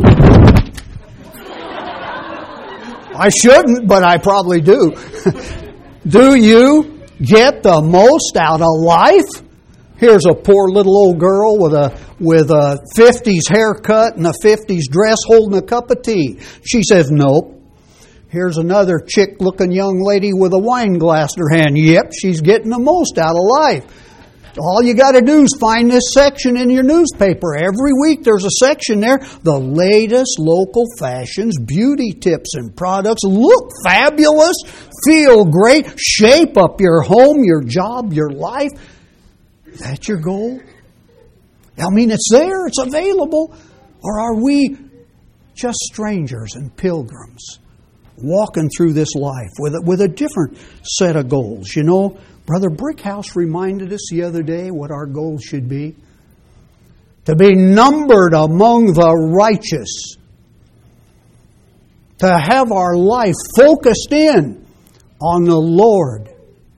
I shouldn't, but I probably do. Do you get the most out of life? Here's a poor little old girl with a 50s haircut and a 50s dress holding a cup of tea. She says, nope. Here's another chick-looking young lady with a wine glass in her hand. Yep, she's getting the most out of life. All you got to do is find this section in your newspaper. Every week there's a section there. The latest local fashions, beauty tips and products. Look fabulous. Feel great. Shape up your home, your job, your life. Is that your goal? It's there. It's available. Or are we just strangers and pilgrims walking through this life with a different set of goals? Brother Brickhouse reminded us the other day what our goals should be. To be numbered among the righteous. To have our life focused in on the Lord.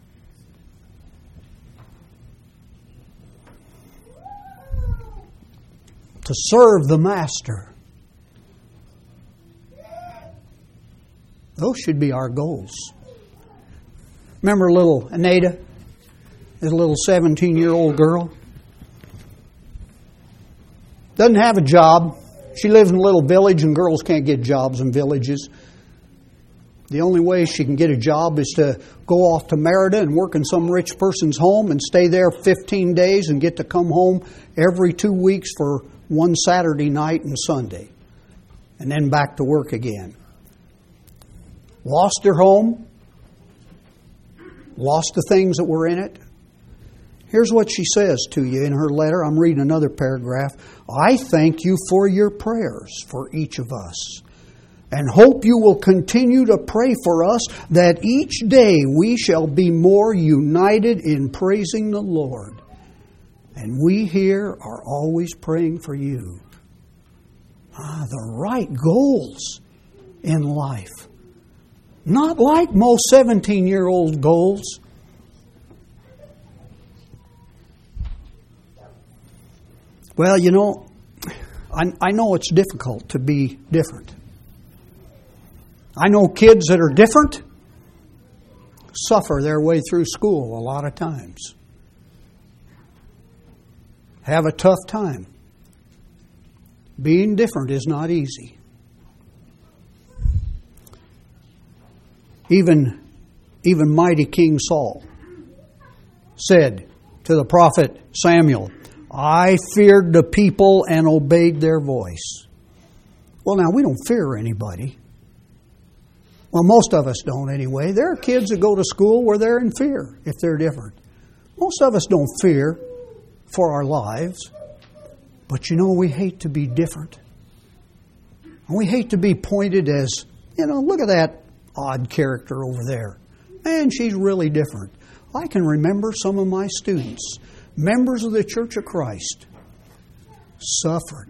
To serve the Master. Those should be our goals. Remember little Anita, this little 17-year-old girl? Doesn't have a job. She lives in a little village, and girls can't get jobs in villages. The only way she can get a job is to go off to Merida and work in some rich person's home and stay there 15 days and get to come home every 2 weeks for one Saturday night and Sunday. And then back to work again. Lost her home. Lost the things that were in it. Here's what she says to you in her letter. I'm reading another paragraph. I thank you for your prayers for each of us, and hope you will continue to pray for us, that each day we shall be more united in praising the Lord. And we here are always praying for you. The right goals in life. Not like most 17-year-old goals. Well, I know it's difficult to be different. I know kids that are different suffer their way through school a lot of times. Have a tough time. Being different is not easy. Even mighty King Saul said to the prophet Samuel, I feared the people and obeyed their voice. Well, now, we don't fear anybody. Well, most of us don't anyway. There are kids that go to school where they're in fear if they're different. Most of us don't fear for our lives. But we hate to be different. And we hate to be pointed as, look at that odd character over there. Man, she's really different. I can remember some of my students, members of the Church of Christ, suffered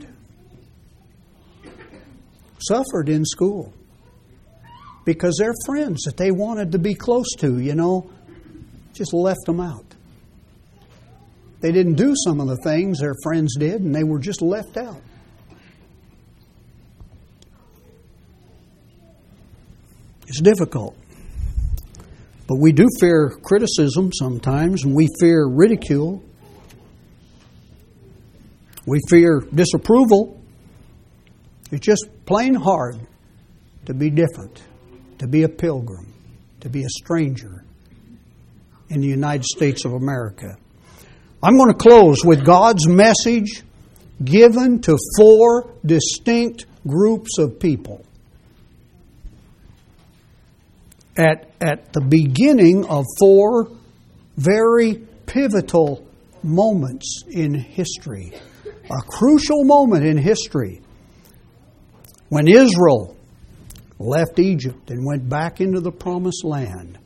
in school because their friends that they wanted to be close to, just left them out. They didn't do some of the things their friends did, and they were just left out. It's difficult. But we do fear criticism sometimes, and we fear ridicule. We fear disapproval. It's just plain hard to be different, to be a pilgrim, to be a stranger in the United States of America. I'm going to close with God's message given to 4 distinct groups of people at the beginning of 4 very pivotal moments in history. A crucial moment in history when Israel left Egypt and went back into the Promised Land.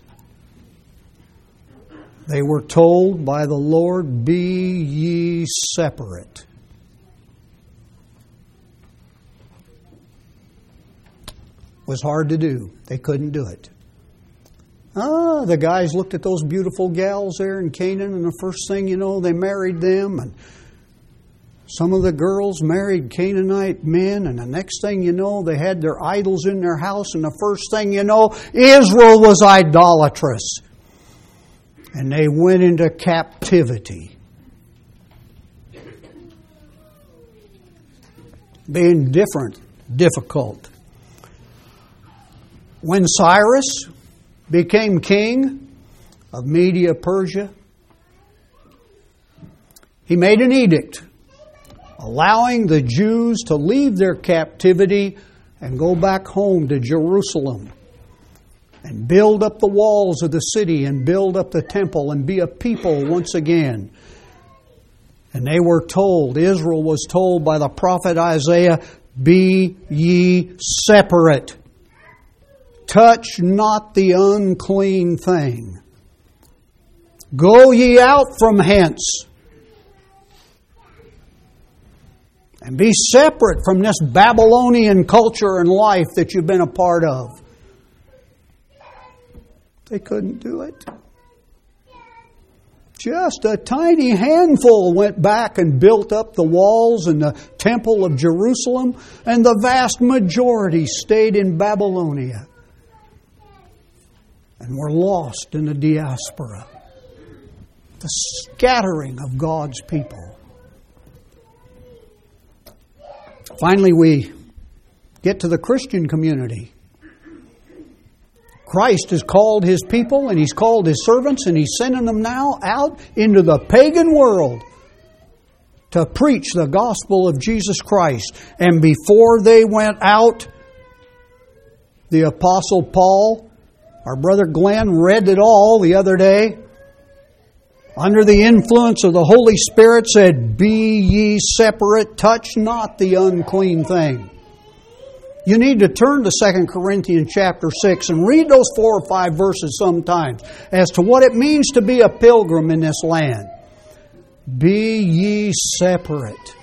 They were told by the Lord, be ye separate. It was hard to do. They couldn't do it. The guys looked at those beautiful gals there in Canaan, and the first thing you know, they married them. And some of the girls married Canaanite men, and the next thing you know, they had their idols in their house, and the first thing you know, Israel was idolatrous. And they went into captivity. Being different, difficult. When Cyrus became king of Media, Persia, he made an edict allowing the Jews to leave their captivity and go back home to Jerusalem and build up the walls of the city and build up the temple and be a people once again. And they were told, Israel was told by the prophet Isaiah, be ye separate. Touch not the unclean thing. Go ye out from hence. And be separate from this Babylonian culture and life that you've been a part of. They couldn't do it. Just a tiny handful went back and built up the walls and the temple of Jerusalem, and the vast majority stayed in Babylonia and were lost in the diaspora. The scattering of God's people. Finally, we get to the Christian community. Christ has called His people and He's called His servants, and He's sending them now out into the pagan world to preach the gospel of Jesus Christ. And before they went out, the Apostle Paul, our brother Glenn, read it all the other day, under the influence of the Holy Spirit, said, be ye separate, touch not the unclean thing. You need to turn to 2 Corinthians chapter 6 and read those 4 or 5 verses sometimes as to what it means to be a pilgrim in this land. Be ye separate.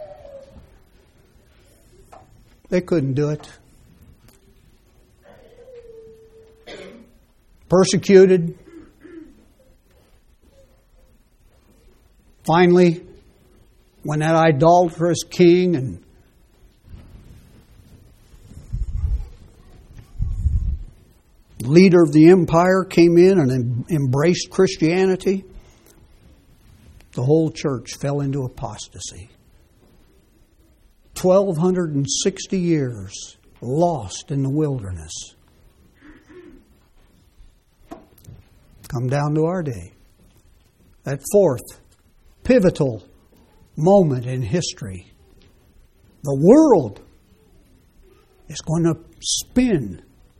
They couldn't do it. Persecuted. Finally, when that idolatrous king and leader of the empire came in and embraced Christianity, the whole church fell into apostasy. 1,260 years lost in the wilderness. Come down to our day. That fourth pivotal moment in history. The world is going to spin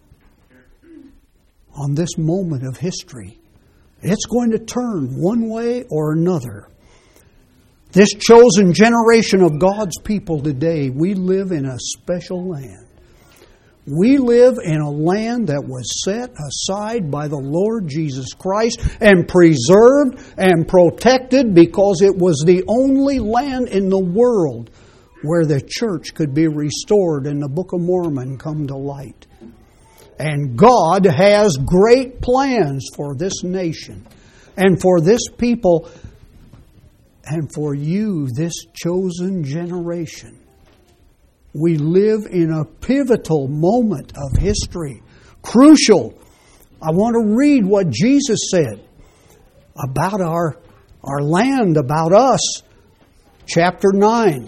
on this moment of history. It's going to turn one way or another. This chosen generation of God's people today, we live in a special land. We live in a land that was set aside by the Lord Jesus Christ and preserved and protected because it was the only land in the world where the church could be restored and the Book of Mormon come to light. And God has great plans for this nation and for this people and for you, this chosen generation. We live in a pivotal moment of history. Crucial. I want to read what Jesus said about our land, about us. Chapter 9.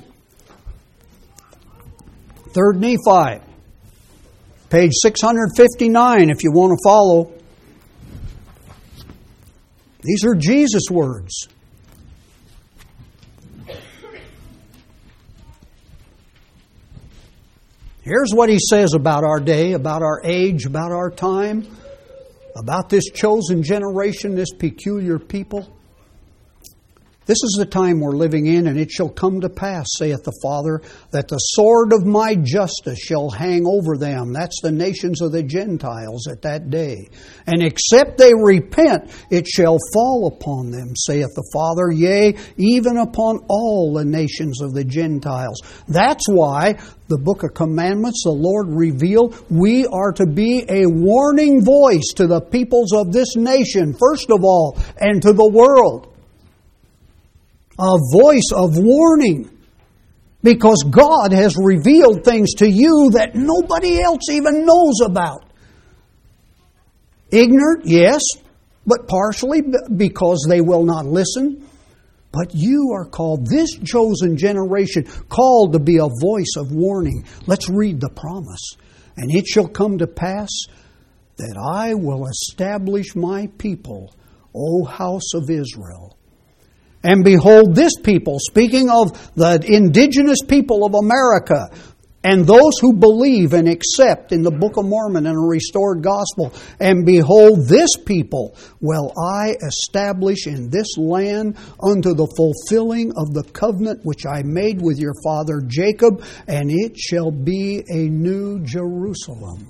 3rd Nephi. Page 659 if you want to follow. These are Jesus' words. Here's what He says about our day, about our age, about our time, about this chosen generation, this peculiar people. This is the time we're living in, and it shall come to pass, saith the Father, that the sword of my justice shall hang over them. That's the nations of the Gentiles at that day. And except they repent, it shall fall upon them, saith the Father, yea, even upon all the nations of the Gentiles. That's why the Book of Commandments, the Lord revealed, we are to be a warning voice to the peoples of this nation, first of all, and to the world. A voice of warning. Because God has revealed things to you that nobody else even knows about. Ignorant, yes, but partially because they will not listen. But you are called, this chosen generation, called to be a voice of warning. Let's read the promise. And it shall come to pass that I will establish my people, O house of Israel. And behold, this people, speaking of the indigenous people of America, and those who believe and accept in the Book of Mormon and a restored gospel, and behold, this people will I establish in this land unto the fulfilling of the covenant which I made with your father Jacob, and it shall be a new Jerusalem.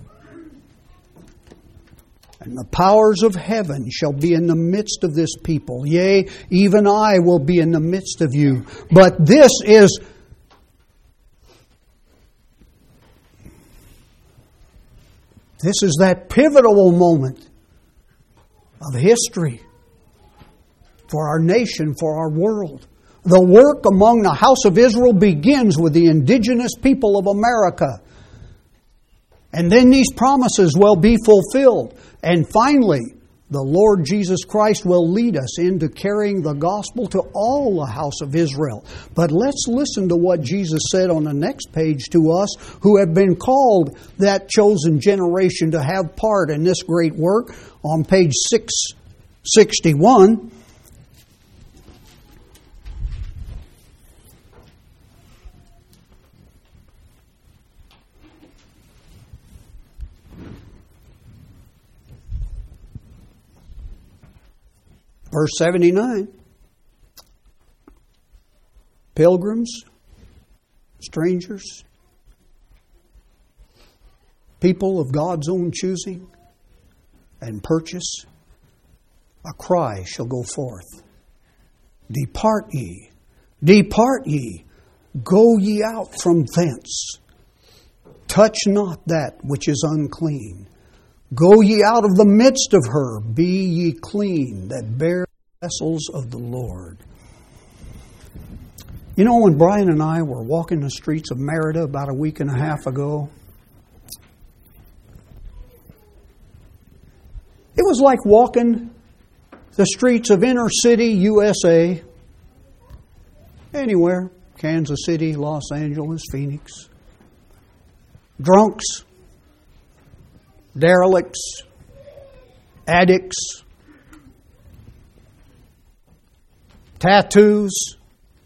And the powers of heaven shall be in the midst of this people. Yea, even I will be in the midst of you. But this is that pivotal moment of history for our nation, for our world. The work among the house of Israel begins with the indigenous people of America. And then these promises will be fulfilled. And finally, the Lord Jesus Christ will lead us into carrying the gospel to all the house of Israel. But let's listen to what Jesus said on the next page to us who have been called that chosen generation to have part in this great work on page 661. Verse 79, pilgrims, strangers, people of God's own choosing and purchase, a cry shall go forth. Depart ye, go ye out from thence. Touch not that which is unclean. Go ye out of the midst of her, be ye clean, that bear vessels of the Lord. You know, when Brian and I were walking the streets of Merida about a week and a half ago, it was like walking the streets of inner city USA, anywhere, Kansas City, Los Angeles, Phoenix. Drunks, derelicts, addicts, tattoos,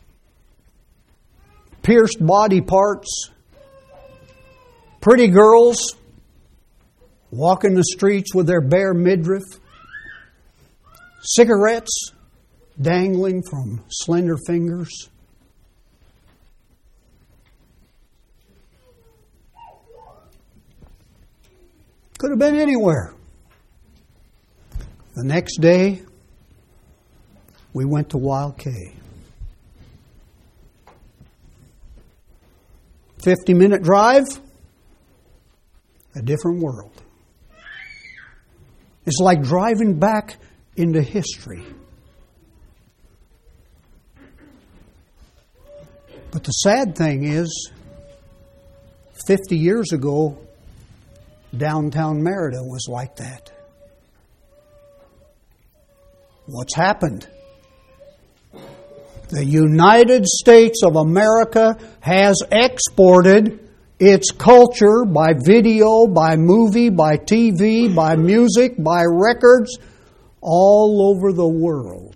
pierced body parts, pretty girls walking the streets with their bare midriff, cigarettes dangling from slender fingers. Could have been anywhere. The next day, we went to Wild K. 50-minute drive, a different world. It's like driving back into history. But the sad thing is, 50 years ago, downtown Merida was like that. What's happened? The United States of America has exported its culture by video, by movie, by TV, by music, by records, all over the world.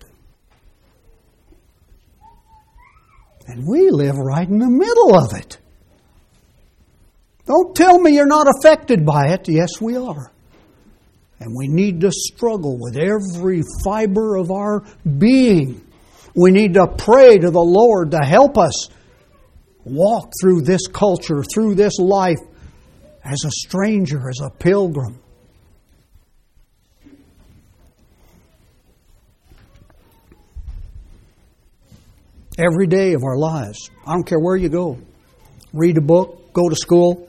And we live right in the middle of it. Don't tell me you're not affected by it. Yes, we are. And we need to struggle with every fiber of our being. We need to pray to the Lord to help us walk through this culture, through this life, as a stranger, as a pilgrim. Every day of our lives. I don't care where you go. Read a book, go to school.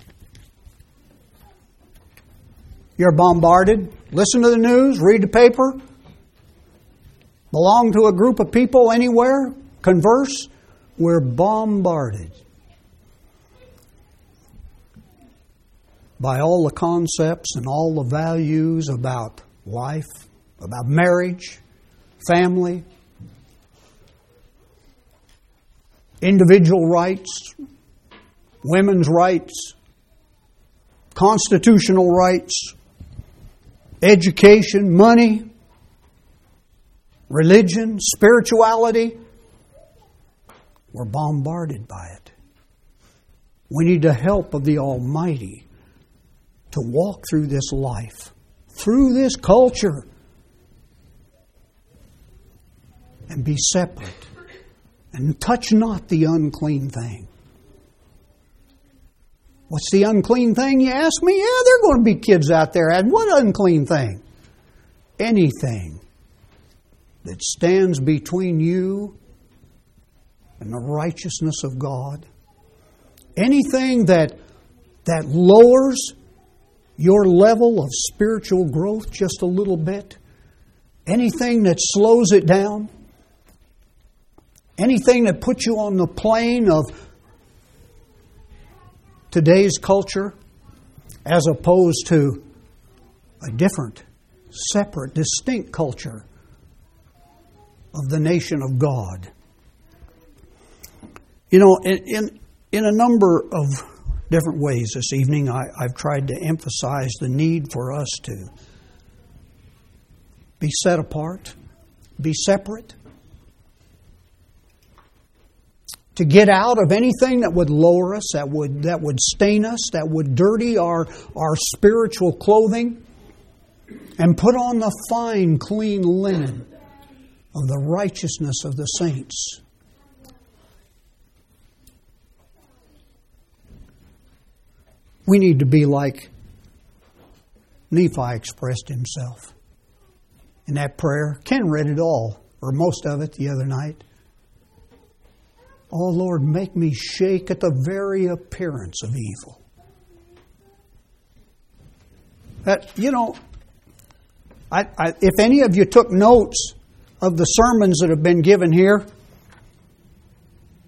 You're bombarded. Listen to the news, read the paper. Belong to a group of people anywhere, converse. We're bombarded by all the concepts and all the values about life, about marriage, family, individual rights, women's rights, constitutional rights, education, money, religion, spirituality. We're bombarded by it. We need the help of the Almighty to walk through this life, through this culture, and be separate. And touch not the unclean thing. What's the unclean thing, you ask me? Yeah, there are going to be kids out there. And what unclean thing? Anything that stands between you and the righteousness of God. Anything that lowers your level of spiritual growth just a little bit. Anything that slows it down. Anything that puts you on the plane of today's culture as opposed to a different, separate, distinct culture of the nation of God. You know, in a number of different ways this evening, I've tried to emphasize the need for us to be set apart, be separate, to get out of anything that would lower us, that would stain us, that would dirty our spiritual clothing, and put on the fine, clean linen of the righteousness of the saints. We need to be like Nephi expressed himself in that prayer. Ken read it all, or most of it, the other night. Oh, Lord, make me shake at the very appearance of evil. If any of you took notes of the sermons that have been given here,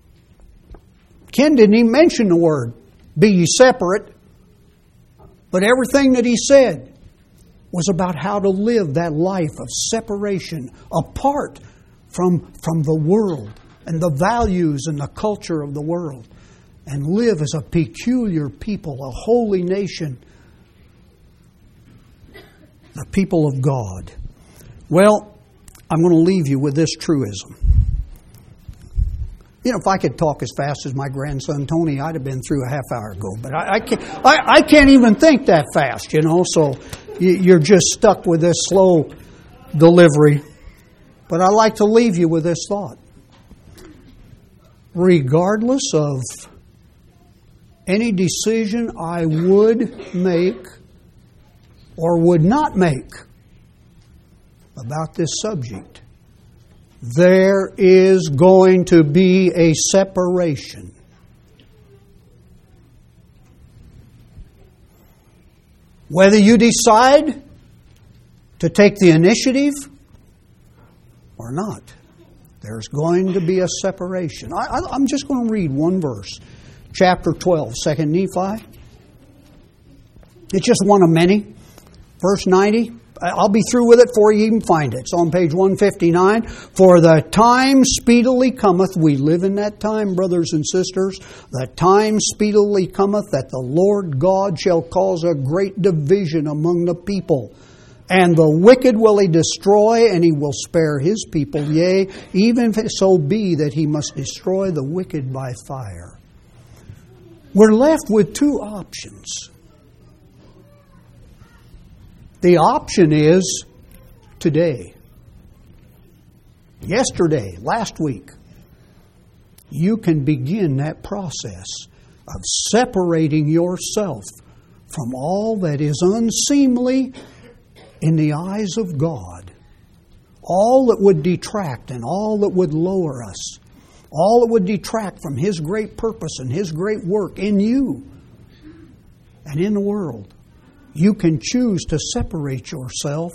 Ken didn't even mention the word, be ye separate. But everything that he said was about how to live that life of separation apart from the world and the values and the culture of the world, and live as a peculiar people, a holy nation, the people of God. Well, I'm going to leave you with this truism. You know, if I could talk as fast as my grandson Tony, I'd have been through a half hour ago. But I can't even think that fast, you know, so you're just stuck with this slow delivery. But I'd like to leave you with this thought. Regardless of any decision I would make or would not make about this subject, there is going to be a separation. Whether you decide to take the initiative or not, there's going to be a separation. I'm just going to read one verse. Chapter 12, 2 Nephi. It's just one of many. Verse 90. I'll be through with it before you even find it. It's on page 159. For the time speedily cometh. We live in that time, brothers and sisters. The time speedily cometh that the Lord God shall cause a great division among the people. And the wicked will He destroy, and He will spare His people. Yea, even if it so be that He must destroy the wicked by fire. We're left with two options. The option is today, yesterday, last week. You can begin that process of separating yourself from all that is unseemly in the eyes of God. All that would detract and all that would lower us. All that would detract from His great purpose and His great work in you and in the world. You can choose to separate yourself.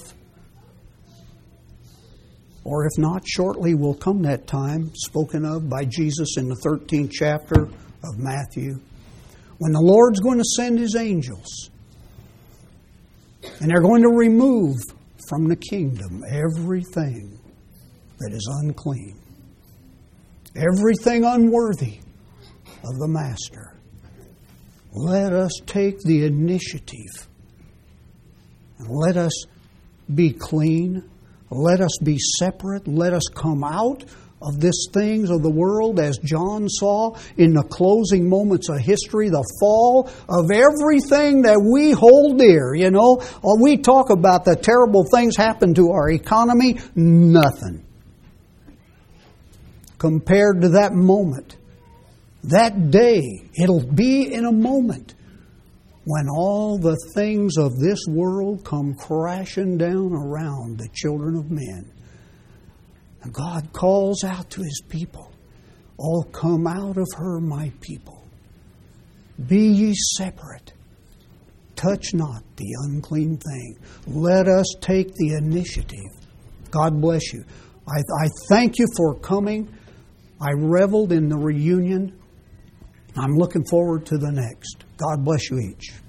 Or if not, shortly will come that time spoken of by Jesus in the 13th chapter of Matthew, when the Lord's going to send His angels. And they're going to remove from the kingdom everything that is unclean. Everything unworthy of the Master. Let us take the initiative. And let us be clean. Let us be separate. Let us come out of these things of the world, as John saw in the closing moments of history, the fall of everything that we hold dear. You know, we talk about the terrible things happen to our economy. Nothing compared to that moment. That day, it'll be in a moment when all the things of this world come crashing down around the children of men. And God calls out to His people, "Oh, come out of her, my people. Be ye separate. Touch not the unclean thing." Let us take the initiative. God bless you. I thank you for coming. I reveled in the reunion. I'm looking forward to the next. God bless you each.